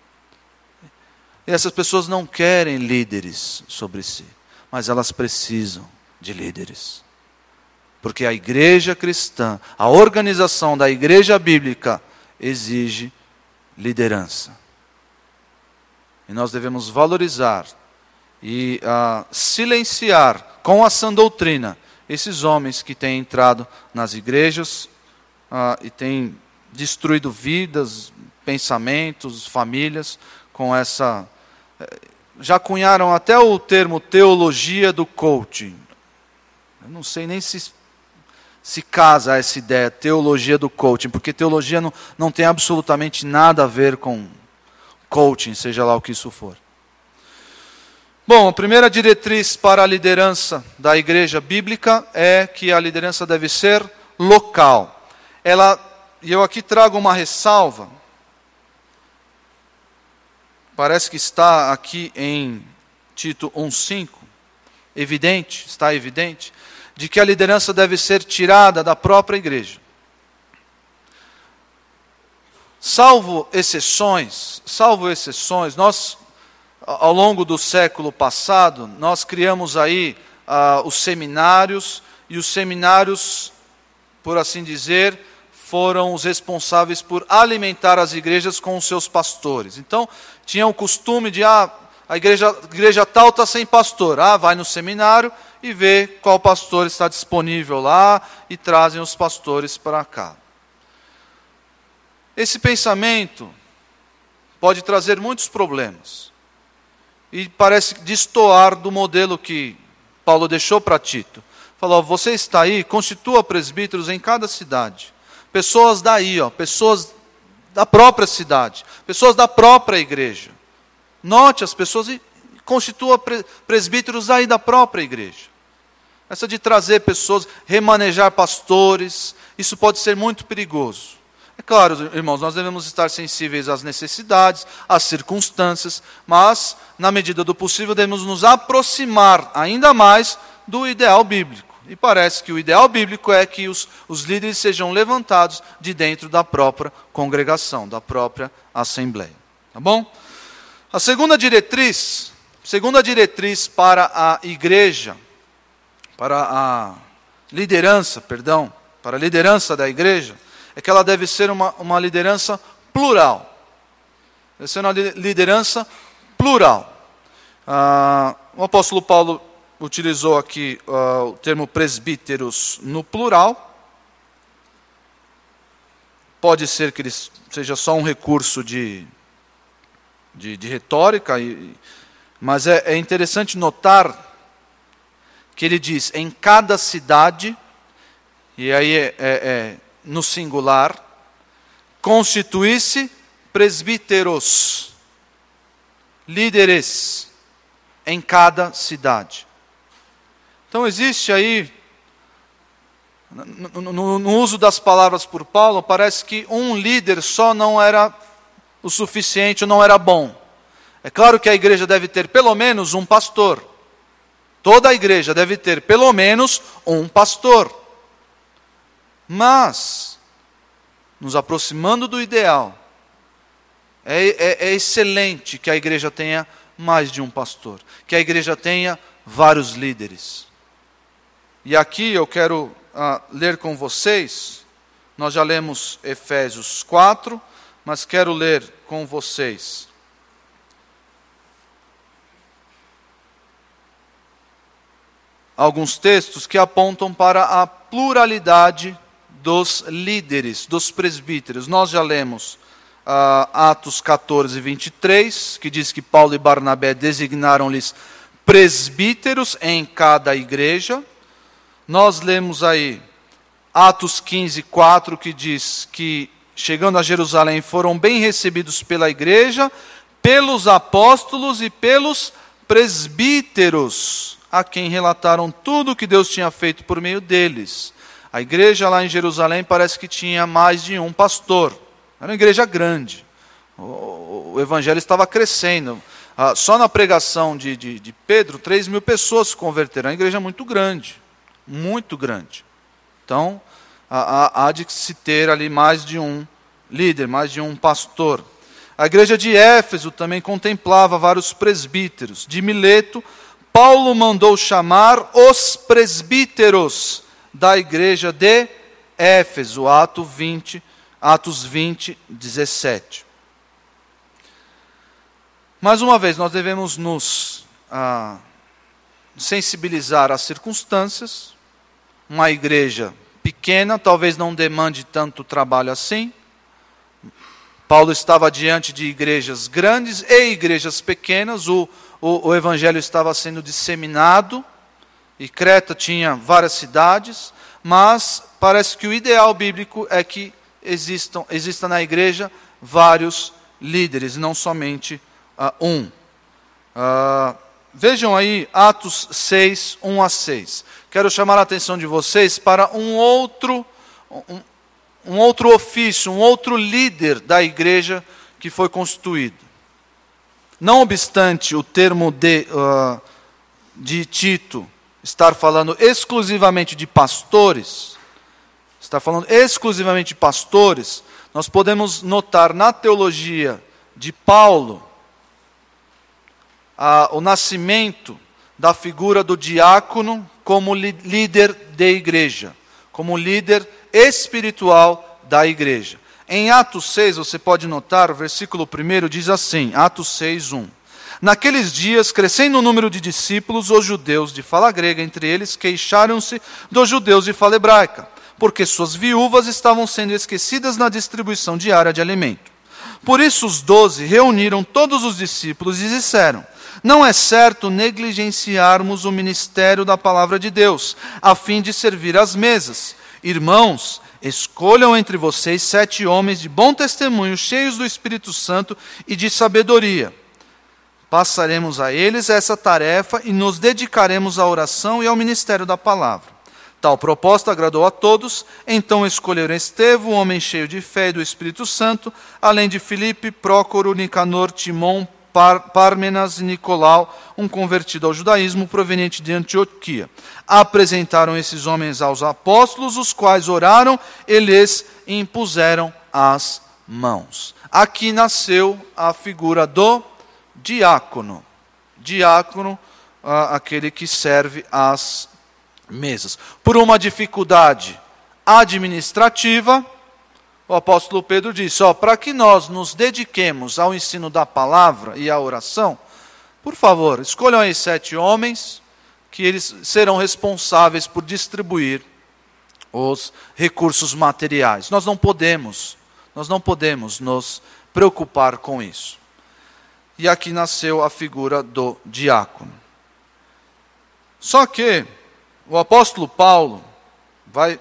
E essas pessoas não querem líderes sobre si, mas elas precisam de líderes. Porque a igreja cristã, a organização da igreja bíblica, exige liderança. E nós devemos valorizar e uh, silenciar com a sã doutrina esses homens que têm entrado nas igrejas uh, e têm destruído vidas, pensamentos, famílias com essa... Já cunharam até o termo teologia do coaching. Eu não sei nem se se casa a essa ideia, teologia do coaching, porque teologia não, não tem absolutamente nada a ver com coaching, seja lá o que isso for. Bom, a primeira diretriz para a liderança da igreja bíblica é que a liderança deve ser local. Ela, e eu aqui trago uma ressalva, parece que está aqui em Tito um cinco, evidente, está evidente, de que a liderança deve ser tirada da própria igreja. Salvo exceções, salvo exceções, nós, ao longo do século passado, nós criamos aí uh, os seminários, e os seminários, por assim dizer, foram os responsáveis por alimentar as igrejas com os seus pastores. Então, tinham o costume de, ah, a igreja, a igreja tal está sem pastor. Ah, vai no seminário e vê qual pastor está disponível lá e trazem os pastores para cá. Esse pensamento pode trazer muitos problemas. E parece destoar do modelo que Paulo deixou para Tito. Falou, você está aí, constitua presbíteros em cada cidade. Pessoas daí, ó, pessoas da própria cidade, pessoas da própria igreja. Note as pessoas e constitua presbíteros aí da própria igreja. Essa de trazer pessoas, remanejar pastores, isso pode ser muito perigoso. É claro, irmãos, nós devemos estar sensíveis às necessidades, às circunstâncias, mas, na medida do possível, devemos nos aproximar ainda mais do ideal bíblico. E parece que o ideal bíblico é que os, os líderes sejam levantados de dentro da própria congregação, da própria assembleia. Tá bom? A segunda diretriz, segunda diretriz para a igreja, para a liderança, perdão, para a liderança da igreja, é que ela deve ser uma, uma liderança plural. Deve ser uma liderança plural. Ah, o apóstolo Paulo utilizou aqui uh, o termo presbíteros no plural. Pode ser que ele seja só um recurso de, de, de retórica, e, mas é, é interessante notar que ele diz em cada cidade, e aí é, é, é no singular, constituísse presbíteros, líderes, em cada cidade. Então existe aí, no, no, no uso das palavras por Paulo, parece que um líder só não era o suficiente, não era bom. É claro que a igreja deve ter pelo menos um pastor. Toda a igreja deve ter pelo menos um pastor. Mas, nos aproximando do ideal, é, é, é excelente que a igreja tenha mais de um pastor, que a igreja tenha vários líderes. E aqui eu quero uh, ler com vocês, nós já lemos Efésios quatro, mas quero ler com vocês alguns textos que apontam para a pluralidade dos líderes, dos presbíteros. Nós já lemos uh, Atos catorze, vinte e três, que diz que Paulo e Barnabé designaram-lhes presbíteros em cada igreja. Nós lemos aí Atos quinze, quatro, que diz que, chegando a Jerusalém, foram bem recebidos pela igreja, pelos apóstolos e pelos presbíteros, a quem relataram tudo o que Deus tinha feito por meio deles. A igreja lá em Jerusalém parece que tinha mais de um pastor. Era uma igreja grande. O, o evangelho estava crescendo. Ah, só na pregação de, de, de Pedro, três mil pessoas se converteram. É uma igreja muito grande. Muito grande. Então, há, há de se ter ali mais de um líder, mais de um pastor. A igreja de Éfeso também contemplava vários presbíteros. De Mileto, Paulo mandou chamar os presbíteros da igreja de Éfeso, Atos vinte, Atos vinte, dezessete. Mais uma vez, nós devemos nos ah, sensibilizar às circunstâncias. Uma igreja pequena talvez não demande tanto trabalho assim. Paulo estava diante de igrejas grandes e igrejas pequenas. O, o, o evangelho estava sendo disseminado. E Creta tinha várias cidades, mas parece que o ideal bíblico é que existam, exista na igreja vários líderes, não somente uh, um. Uh, vejam aí Atos seis, um a seis. Quero chamar a atenção de vocês para um outro, um, um outro ofício, um outro líder da igreja que foi constituído. Não obstante o termo de, uh, de Tito estar falando exclusivamente de pastores, está falando exclusivamente de pastores, nós podemos notar na teologia de Paulo a, o nascimento da figura do diácono como li, líder de igreja, como líder espiritual da igreja. Em Atos seis, você pode notar, o versículo primeiro diz assim, Atos seis, um. Naqueles dias, crescendo o número de discípulos, os judeus de fala grega, entre eles, queixaram-se dos judeus de fala hebraica, porque suas viúvas estavam sendo esquecidas na distribuição diária de alimento. Por isso os doze reuniram todos os discípulos e disseram, não é certo negligenciarmos o ministério da palavra de Deus, a fim de servir às mesas. Irmãos, escolham entre vocês sete homens de bom testemunho, cheios do Espírito Santo e de sabedoria. Passaremos a eles essa tarefa e nos dedicaremos à oração e ao ministério da palavra. Tal proposta agradou a todos, então escolheram Estevão, um homem cheio de fé e do Espírito Santo, além de Filipe, Prócoro, Nicanor, Timon, Par, Pármenas e Nicolau, um convertido ao judaísmo proveniente de Antioquia. Apresentaram esses homens aos apóstolos, os quais oraram e lhes impuseram as mãos. Aqui nasceu a figura do diácono. Diácono, ah, aquele que serve às mesas. Por uma dificuldade administrativa, o apóstolo Pedro disse, ó, para que nós nos dediquemos ao ensino da palavra e à oração, por favor, escolham aí sete homens, que eles serão responsáveis por distribuir os recursos materiais. Nós não podemos, nós não podemos nos preocupar com isso. E aqui nasceu a figura do diácono. Só que o apóstolo Paulo vai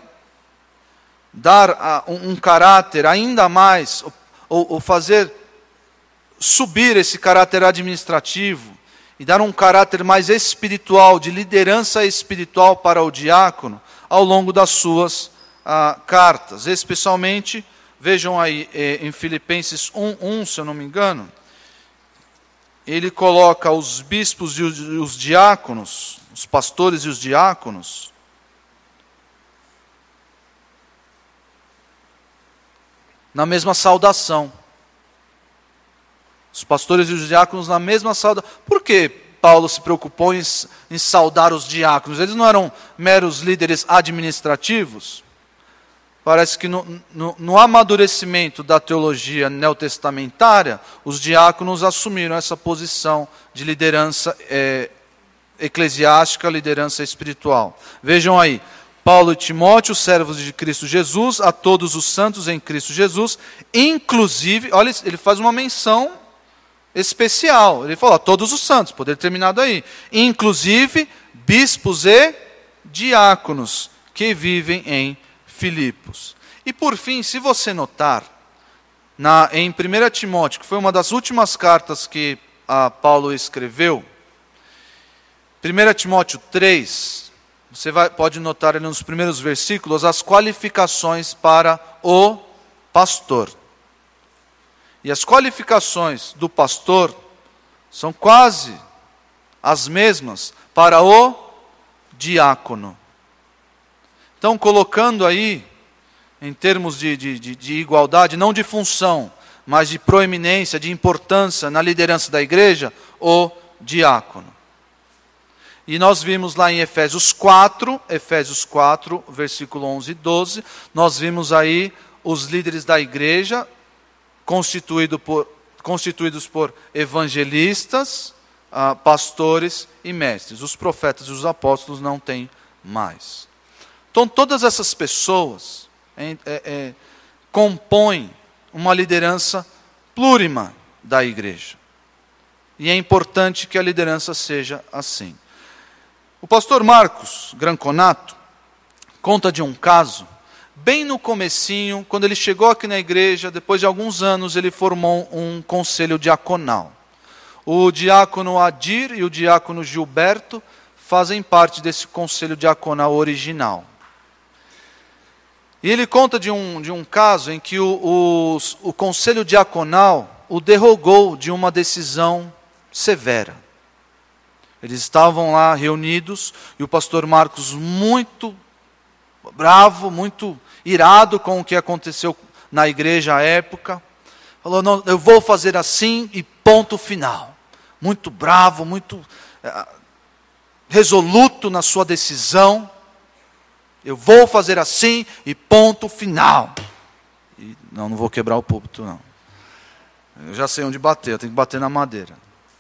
dar a, um, um caráter ainda mais, ou, ou fazer subir esse caráter administrativo e dar um caráter mais espiritual, de liderança espiritual para o diácono, ao longo das suas ah, cartas. Especialmente, vejam aí eh, em Filipenses um, um, se eu não me engano, ele coloca os bispos e os, os diáconos, os pastores e os diáconos, na mesma saudação. Os pastores e os diáconos na mesma saudação. Por que Paulo se preocupou em, em saudar os diáconos? Eles não eram meros líderes administrativos? Parece que no, no, no amadurecimento da teologia neotestamentária, os diáconos assumiram essa posição de liderança é, eclesiástica, liderança espiritual. Vejam aí, Paulo e Timóteo, servos de Cristo Jesus, a todos os santos em Cristo Jesus, inclusive, olha, ele faz uma menção especial. Ele falou, a todos os santos, poder terminado aí. Inclusive, bispos e diáconos que vivem em Filipos. E por fim, se você notar, na, em primeira Timóteo, que foi uma das últimas cartas que a Paulo escreveu, primeira Timóteo três, você vai, pode notar ali nos primeiros versículos as qualificações para o pastor. E as qualificações do pastor são quase as mesmas para o diácono. Então, colocando aí, em termos de, de, de, de igualdade, não de função, mas de proeminência, de importância na liderança da igreja, o diácono. E nós vimos lá em Efésios quatro, Efésios quatro, versículo onze e doze, nós vimos aí os líderes da igreja, constituído por, constituídos por evangelistas, ah, pastores e mestres. Os profetas e os apóstolos não têm mais. Então, todas essas pessoas é, é, é, compõem uma liderança plurima da igreja. E é importante que a liderança seja assim. O pastor Marcos Granconato conta de um caso, bem no comecinho, quando ele chegou aqui na igreja, depois de alguns anos, ele formou um conselho diaconal. O diácono Adir e o diácono Gilberto fazem parte desse conselho diaconal original. E ele conta de um, de um caso em que o, o, o conselho diaconal o derrogou de uma decisão severa. Eles estavam lá reunidos e o pastor Marcos, muito bravo, muito irado com o que aconteceu na igreja à época, falou, não, eu vou fazer assim e ponto final. Muito bravo, muito é, resoluto na sua decisão. Eu vou fazer assim e ponto final. E, não, não vou quebrar o púlpito, não. Eu já sei onde bater, eu tenho que bater na madeira.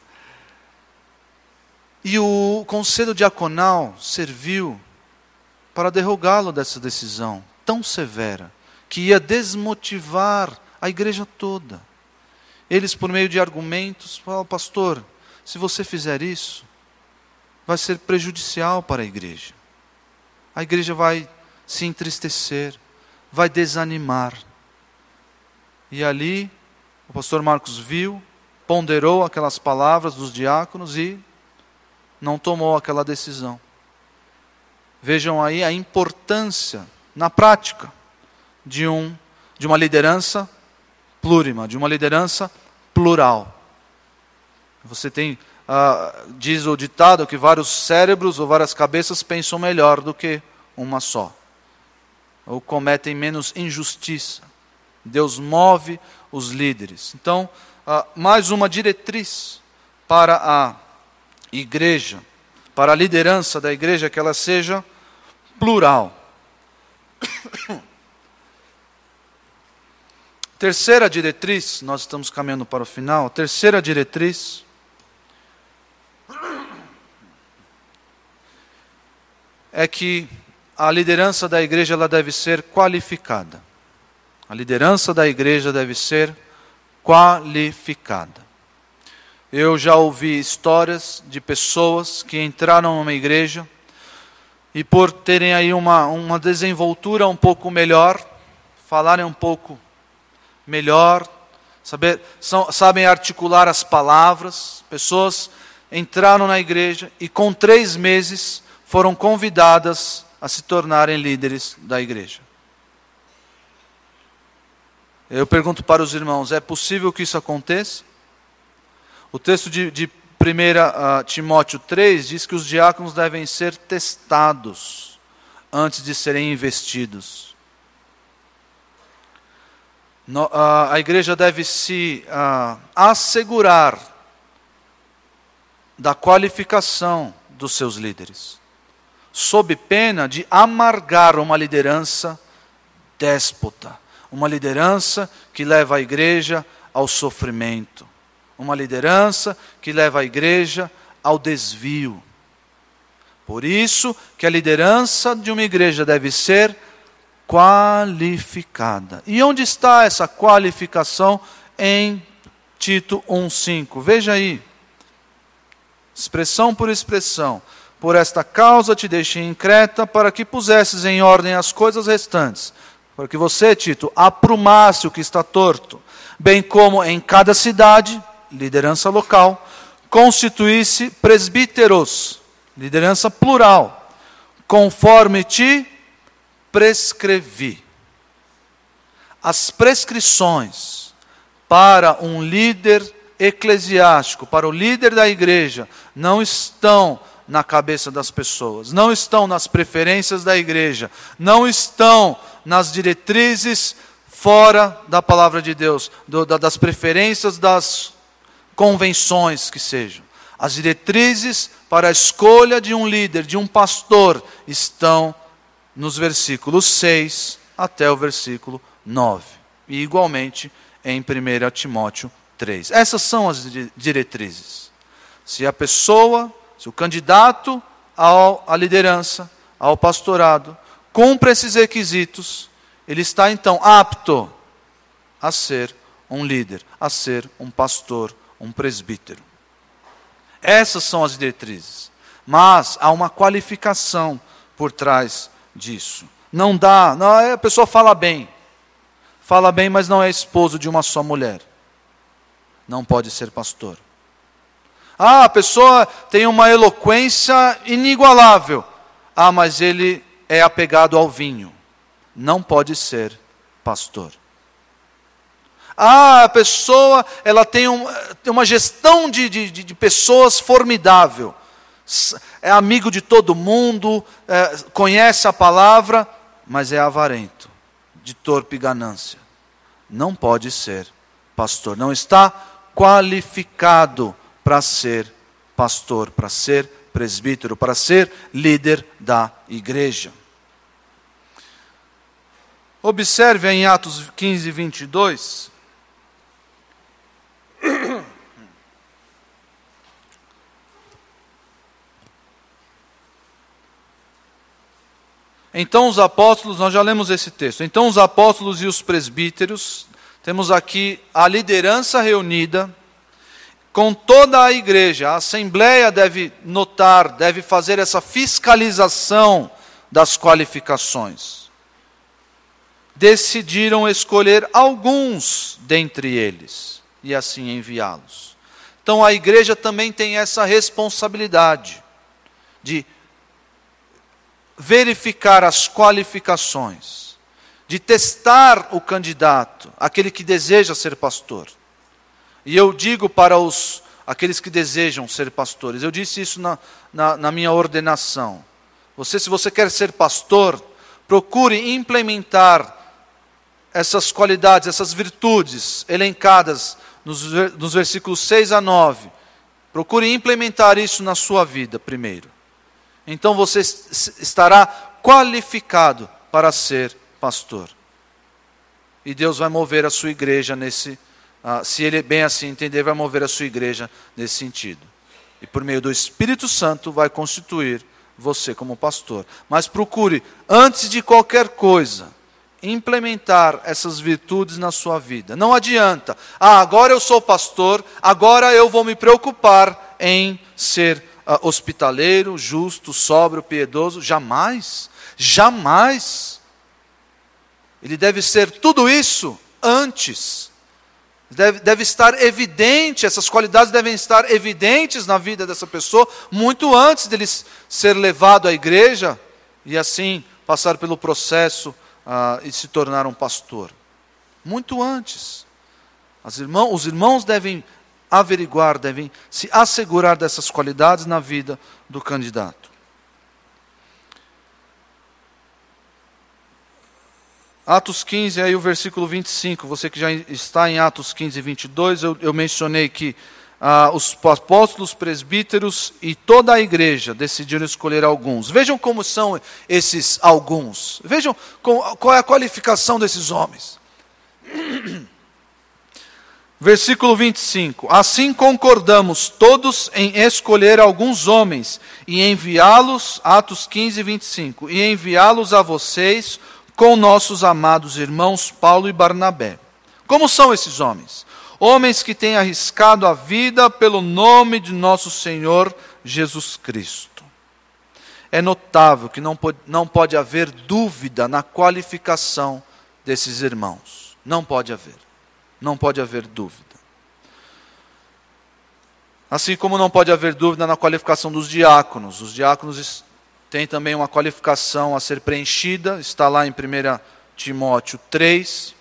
E o conselho diaconal serviu para derrogá-lo dessa decisão tão severa, que ia desmotivar a igreja toda. Eles, por meio de argumentos, falaram, pastor, se você fizer isso, vai ser prejudicial para a igreja. A igreja vai se entristecer, vai desanimar. E ali, o pastor Marcos viu, ponderou aquelas palavras dos diáconos e não tomou aquela decisão. Vejam aí a importância, na prática, de, um, de uma liderança plurima, de uma liderança plural. Você tem, ah, diz o ditado, que vários cérebros ou várias cabeças pensam melhor do que uma só. Ou cometem menos injustiça. Deus move os líderes. Então, ah, mais uma diretriz para a igreja, para a liderança da igreja, que ela seja plural. Terceira diretriz, nós estamos caminhando para o final. Terceira diretriz é que a liderança da igreja ela deve ser qualificada. A liderança da igreja deve ser qualificada. Eu já ouvi histórias de pessoas que entraram numa igreja e por terem aí uma, uma desenvoltura um pouco melhor, falarem um pouco melhor, saber, são, sabem articular as palavras, pessoas entraram na igreja e com três meses foram convidadas a se tornarem líderes da igreja. Eu pergunto para os irmãos, é possível que isso aconteça? O texto de, de primeiro Timóteo três diz que os diáconos devem ser testados antes de serem investidos. No, a, a igreja deve se a, assegurar da qualificação dos seus líderes, sob pena de amargar uma liderança déspota, uma liderança que leva a igreja ao sofrimento, uma liderança que leva a igreja ao desvio. Por isso que a liderança de uma igreja deve ser qualificada. E onde está essa qualificação? Em Tito um, cinco. Veja aí. Expressão por expressão. Por esta causa te deixei em Creta, para que pusesses em ordem as coisas restantes. Para que você, Tito, aprumasse o que está torto. Bem como em cada cidade, liderança local, constituísse presbíteros, liderança plural, conforme te prescrevi. As prescrições para um líder eclesiástico, para o líder da igreja, não estão na cabeça das pessoas, não estão nas preferências da igreja, não estão nas diretrizes fora da palavra de Deus, do, da, das preferências das convenções que sejam. As diretrizes para a escolha de um líder, de um pastor, estão nos versículos seis até o versículo nove. E igualmente em primeiro Timóteo três. Essas são as diretrizes. Se a pessoa, se o candidato ao, à liderança, ao pastorado, cumpre esses requisitos, ele está então apto a ser um líder, a ser um pastor, um presbítero. Essas são as diretrizes. Mas há uma qualificação por trás disso. Não dá, não, a pessoa fala bem. Fala bem, mas não é esposo de uma só mulher. Não pode ser pastor. Ah, a pessoa tem uma eloquência inigualável. Ah, mas ele é apegado ao vinho. Não pode ser pastor. Ah, a pessoa ela tem, um, tem uma gestão de, de, de pessoas formidável. É amigo de todo mundo, é, conhece a palavra, mas é avarento, de torpe ganância. Não pode ser pastor. Não está qualificado para ser pastor, para ser presbítero, para ser líder da igreja. Observe em Atos quinze, vinte e dois. Então os apóstolos, nós já lemos esse texto. Então os apóstolos e os presbíteros, temos aqui a liderança reunida, com toda a igreja. A assembleia deve notar, deve fazer essa fiscalização das qualificações. Decidiram escolher alguns dentre eles e assim enviá-los. Então a igreja também tem essa responsabilidade de verificar as qualificações, de testar o candidato, aquele que deseja ser pastor. E eu digo para os, aqueles que desejam ser pastores, eu disse isso na, na, na minha ordenação. Você, se você quer ser pastor, procure implementar essas qualidades, essas virtudes elencadas nos, nos versículos seis a nove. Procure implementar isso na sua vida primeiro. Então você estará qualificado para ser pastor. E Deus vai mover a sua igreja nesse, uh, se Ele bem assim entender, vai mover a sua igreja nesse sentido. E por meio do Espírito Santo vai constituir você como pastor. Mas procure, antes de qualquer coisa, implementar essas virtudes na sua vida. Não adianta, ah, agora eu sou pastor, agora eu vou me preocupar em ser uh, hospitaleiro, justo, sóbrio, piedoso. Jamais, jamais. Ele deve ser tudo isso antes. Deve, deve estar evidente, essas qualidades devem estar evidentes na vida dessa pessoa, muito antes dele ser levado à igreja e assim passar pelo processo ah, e se tornar um pastor. Muito antes. As irmãos, os irmãos devem averiguar, devem se assegurar dessas qualidades na vida do candidato. Atos quinze, aí o versículo vinte e cinco, você que já está em Atos quinze, vinte e dois, eu, eu mencionei que ah, os apóstolos, presbíteros e toda a igreja decidiram escolher alguns. Vejam como são esses alguns. Vejam com, qual é a qualificação desses homens. Versículo vinte e cinco. Assim concordamos todos em escolher alguns homens e enviá-los, Atos quinze, vinte e cinco, e enviá-los a vocês com nossos amados irmãos Paulo e Barnabé. Como são esses homens? Homens que têm arriscado a vida pelo nome de nosso Senhor Jesus Cristo. É notável que não pode, não pode haver dúvida na qualificação desses irmãos. Não pode haver. Não pode haver dúvida. Assim como não pode haver dúvida na qualificação dos diáconos. Os diáconos têm também uma qualificação a ser preenchida, está lá em primeiro Timóteo três.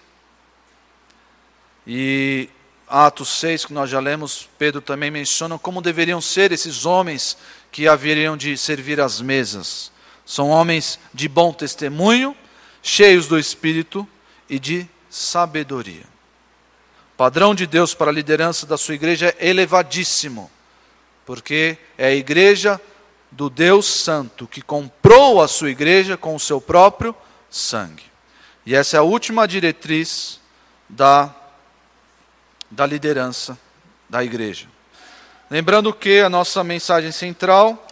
E Atos seis, que nós já lemos, Pedro também menciona como deveriam ser esses homens que haveriam de servir às mesas. São homens de bom testemunho, cheios do Espírito e de sabedoria. O padrão de Deus para a liderança da sua igreja é elevadíssimo, porque é a igreja do Deus Santo, que comprou a sua igreja com o seu próprio sangue. E essa é a última diretriz da, da liderança da igreja. Lembrando que a nossa mensagem central,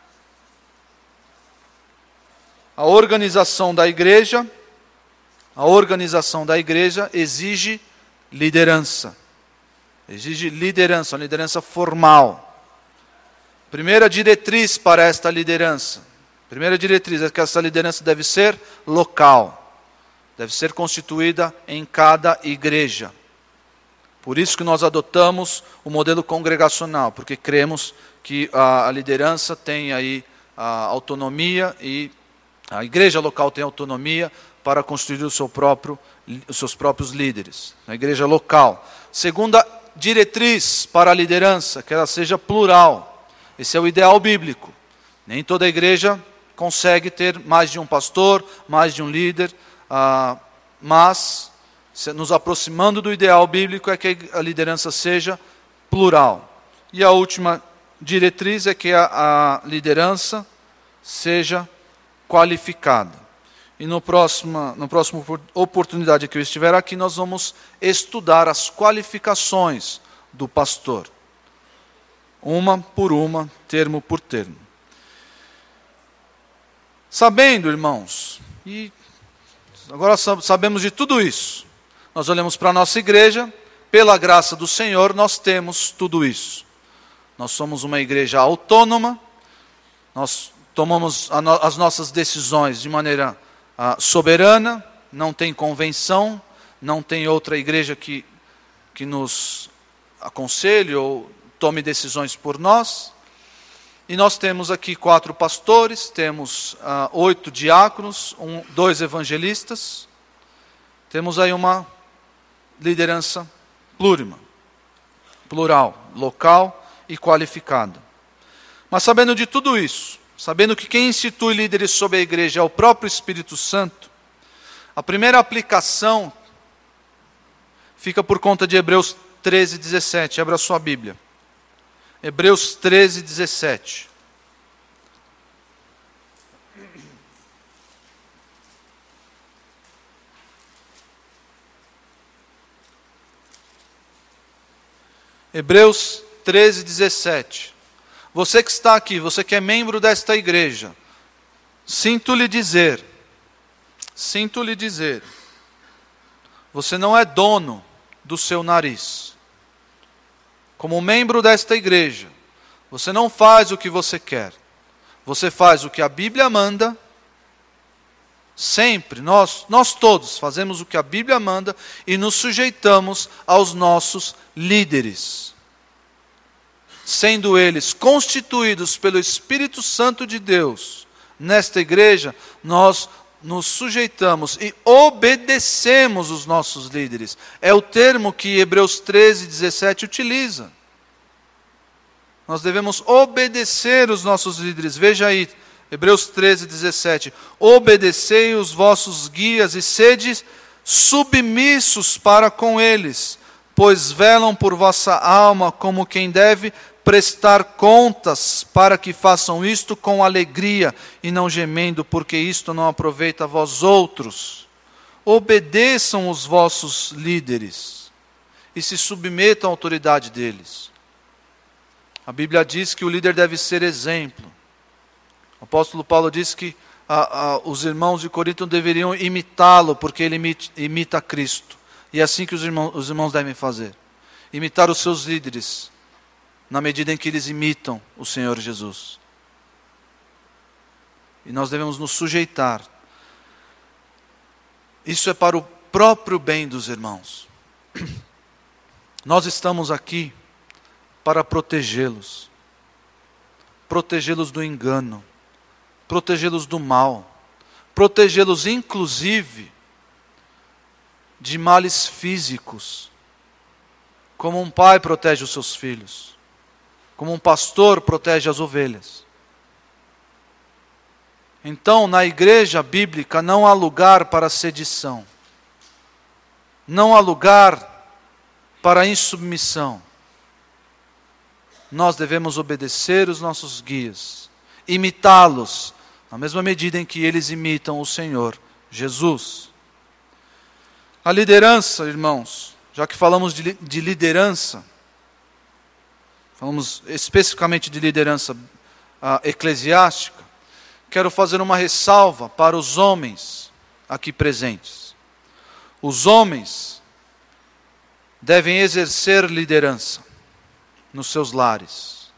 a organização da igreja, a organização da igreja exige liderança. Exige liderança, uma liderança formal. Primeira diretriz para esta liderança. Primeira diretriz é que essa liderança deve ser local. Deve ser constituída em cada igreja. Por isso que nós adotamos o modelo congregacional, porque cremos que a, a liderança tem aí a autonomia e a igreja local tem autonomia para constituir o seu próprio, os seus próprios líderes. Na igreja local. Segunda diretriz para a liderança, que ela seja plural. Esse é o ideal bíblico. Nem toda igreja consegue ter mais de um pastor, mais de um líder, ah, mas nos aproximando do ideal bíblico é que a liderança seja plural. E a última diretriz é que a, a liderança seja qualificada. E no próximo, na próxima oportunidade que eu estiver aqui, nós vamos estudar as qualificações do pastor. Uma por uma, termo por termo. Sabendo, irmãos, e agora sabemos de tudo isso, nós olhamos para a nossa igreja, pela graça do Senhor, nós temos tudo isso. Nós somos uma igreja autônoma, nós tomamos a no, as nossas decisões de maneira ah, soberana, não tem convenção, não tem outra igreja que, que nos aconselhe ou tome decisões por nós. E nós temos aqui quatro pastores, temos ah, oito diáconos, um, dois evangelistas, temos aí uma liderança plurima, plural, local e qualificada. Mas sabendo de tudo isso, sabendo que quem institui líderes sobre a igreja é o próprio Espírito Santo, a primeira aplicação fica por conta de Hebreus treze, dezessete. Abra a sua Bíblia. Hebreus treze, dezessete. Hebreus treze, dezessete. Você que está aqui, você que é membro desta igreja, sinto lhe dizer, sinto lhe dizer, você não é dono do seu nariz. Como membro desta igreja, você não faz o que você quer. Você faz o que a Bíblia manda sempre, nós, nós todos fazemos o que a Bíblia manda e nos sujeitamos aos nossos líderes, sendo eles constituídos pelo Espírito Santo de Deus. Nesta igreja, nós nos sujeitamos e obedecemos os nossos líderes. É o termo que Hebreus treze, dezessete utiliza. Nós devemos obedecer os nossos líderes. Veja aí, Hebreus treze, dezessete. Obedecei os vossos guias e sede submissos para com eles, pois velam por vossa alma como quem deve prestar contas, para que façam isto com alegria e não gemendo, porque isto não aproveita a vós outros. Obedeçam os vossos líderes e se submetam à autoridade deles. A Bíblia diz que o líder deve ser exemplo. O apóstolo Paulo diz que a, a, os irmãos de Corinto deveriam imitá-lo, porque ele imita, imita Cristo. E é assim que os irmãos, os irmãos devem fazer. Imitar os seus líderes, na medida em que eles imitam o Senhor Jesus. E nós devemos nos sujeitar. Isso é para o próprio bem dos irmãos. Nós estamos aqui para protegê-los. Protegê-los do engano. Protegê-los do mal. Protegê-los inclusive de males físicos. Como um pai protege os seus filhos. Como um pastor protege as ovelhas. Então, na igreja bíblica não há lugar para sedição. Não há lugar para insubmissão. Nós devemos obedecer os nossos guias, imitá-los, na mesma medida em que eles imitam o Senhor Jesus. A liderança, irmãos, já que falamos de, de liderança, falamos especificamente de liderança uh, eclesiástica, quero fazer uma ressalva para os homens aqui presentes. Os homens devem exercer liderança nos seus lares.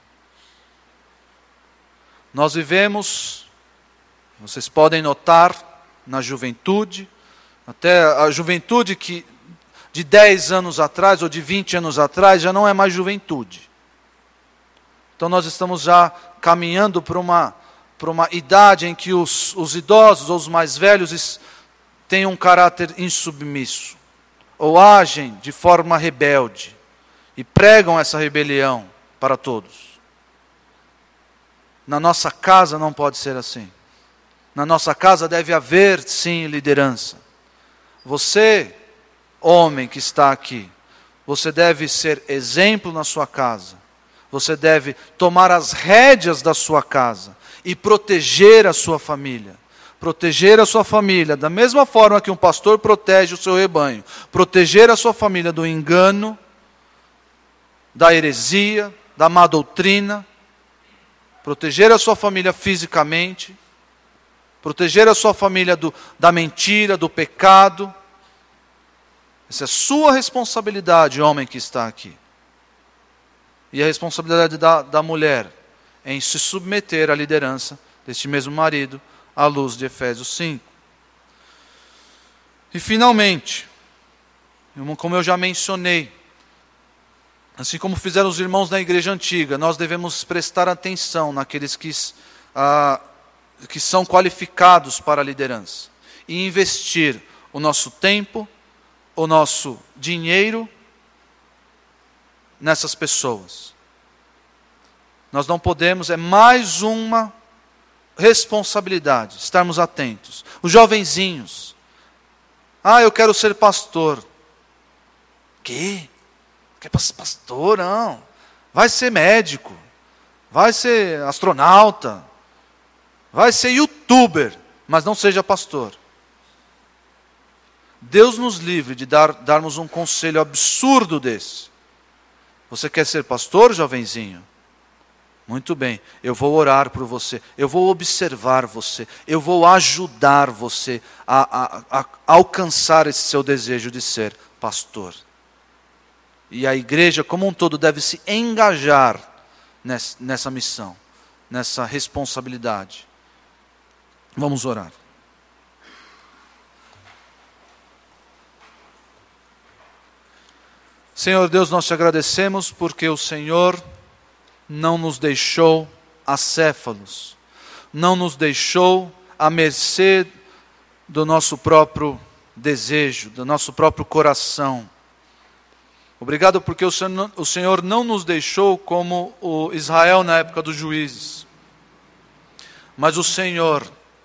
Nós vivemos, vocês podem notar, na juventude, até a juventude que de dez anos atrás ou de vinte anos atrás já não é mais juventude. Então nós estamos já caminhando para uma, para uma idade em que os, os idosos ou os mais velhos têm um caráter insubmisso, ou agem de forma rebelde, e pregam essa rebelião para todos. Na nossa casa não pode ser assim. Na nossa casa deve haver, sim, liderança. Você, homem que está aqui, você deve ser exemplo na sua casa. Você deve tomar as rédeas da sua casa e proteger a sua família. Proteger a sua família da mesma forma que um pastor protege o seu rebanho. Proteger a sua família do engano, da heresia, da má doutrina. Proteger a sua família fisicamente. Proteger a sua família do, da mentira, do pecado. Essa é a sua responsabilidade, homem que está aqui. E a responsabilidade da, da mulher em se submeter à liderança deste mesmo marido, à luz de Efésios cinco. E finalmente, como eu já mencionei, assim como fizeram os irmãos da igreja antiga, nós devemos prestar atenção naqueles que, ah, que são qualificados para a liderança. E investir o nosso tempo, o nosso dinheiro nessas pessoas. Nós não podemos, é mais uma responsabilidade, estarmos atentos. Os jovenzinhos. Ah, eu quero ser pastor. Que? Quer ser pastor? Não. Vai ser médico. Vai ser astronauta. Vai ser youtuber. Mas não seja pastor. Deus nos livre de dar, darmos um conselho absurdo desse. Você quer ser pastor, jovenzinho? Muito bem, eu vou orar por você, eu vou observar você, eu vou ajudar você a, a, a alcançar esse seu desejo de ser pastor. E a igreja como um todo deve se engajar nessa, nessa missão, nessa responsabilidade. Vamos orar. Senhor Deus, nós te agradecemos porque o Senhor não nos deixou acéfalos, não nos deixou à mercê do nosso próprio desejo, do nosso próprio coração. Obrigado porque o Senhor, o Senhor não nos deixou como o Israel na época dos juízes, mas o Senhor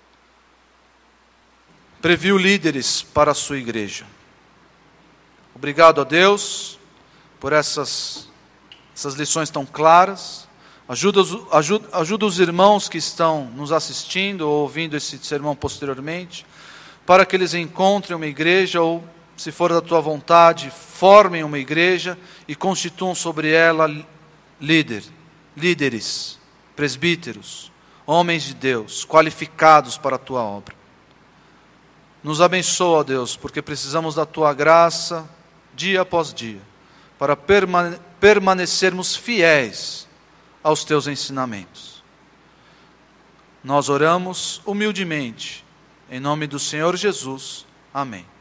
previu líderes para a sua igreja. Obrigado a Deus por essas, essas lições tão claras. Ajuda, ajuda, ajuda os irmãos que estão nos assistindo ou ouvindo esse sermão posteriormente, para que eles encontrem uma igreja ou, se for da tua vontade, formem uma igreja e constituam sobre ela líder, líderes, presbíteros, homens de Deus, qualificados para a tua obra. Nos abençoa, Deus, porque precisamos da tua graça dia após dia, para permane- permanecermos fiéis aos teus ensinamentos. Nós oramos humildemente, em nome do Senhor Jesus. Amém.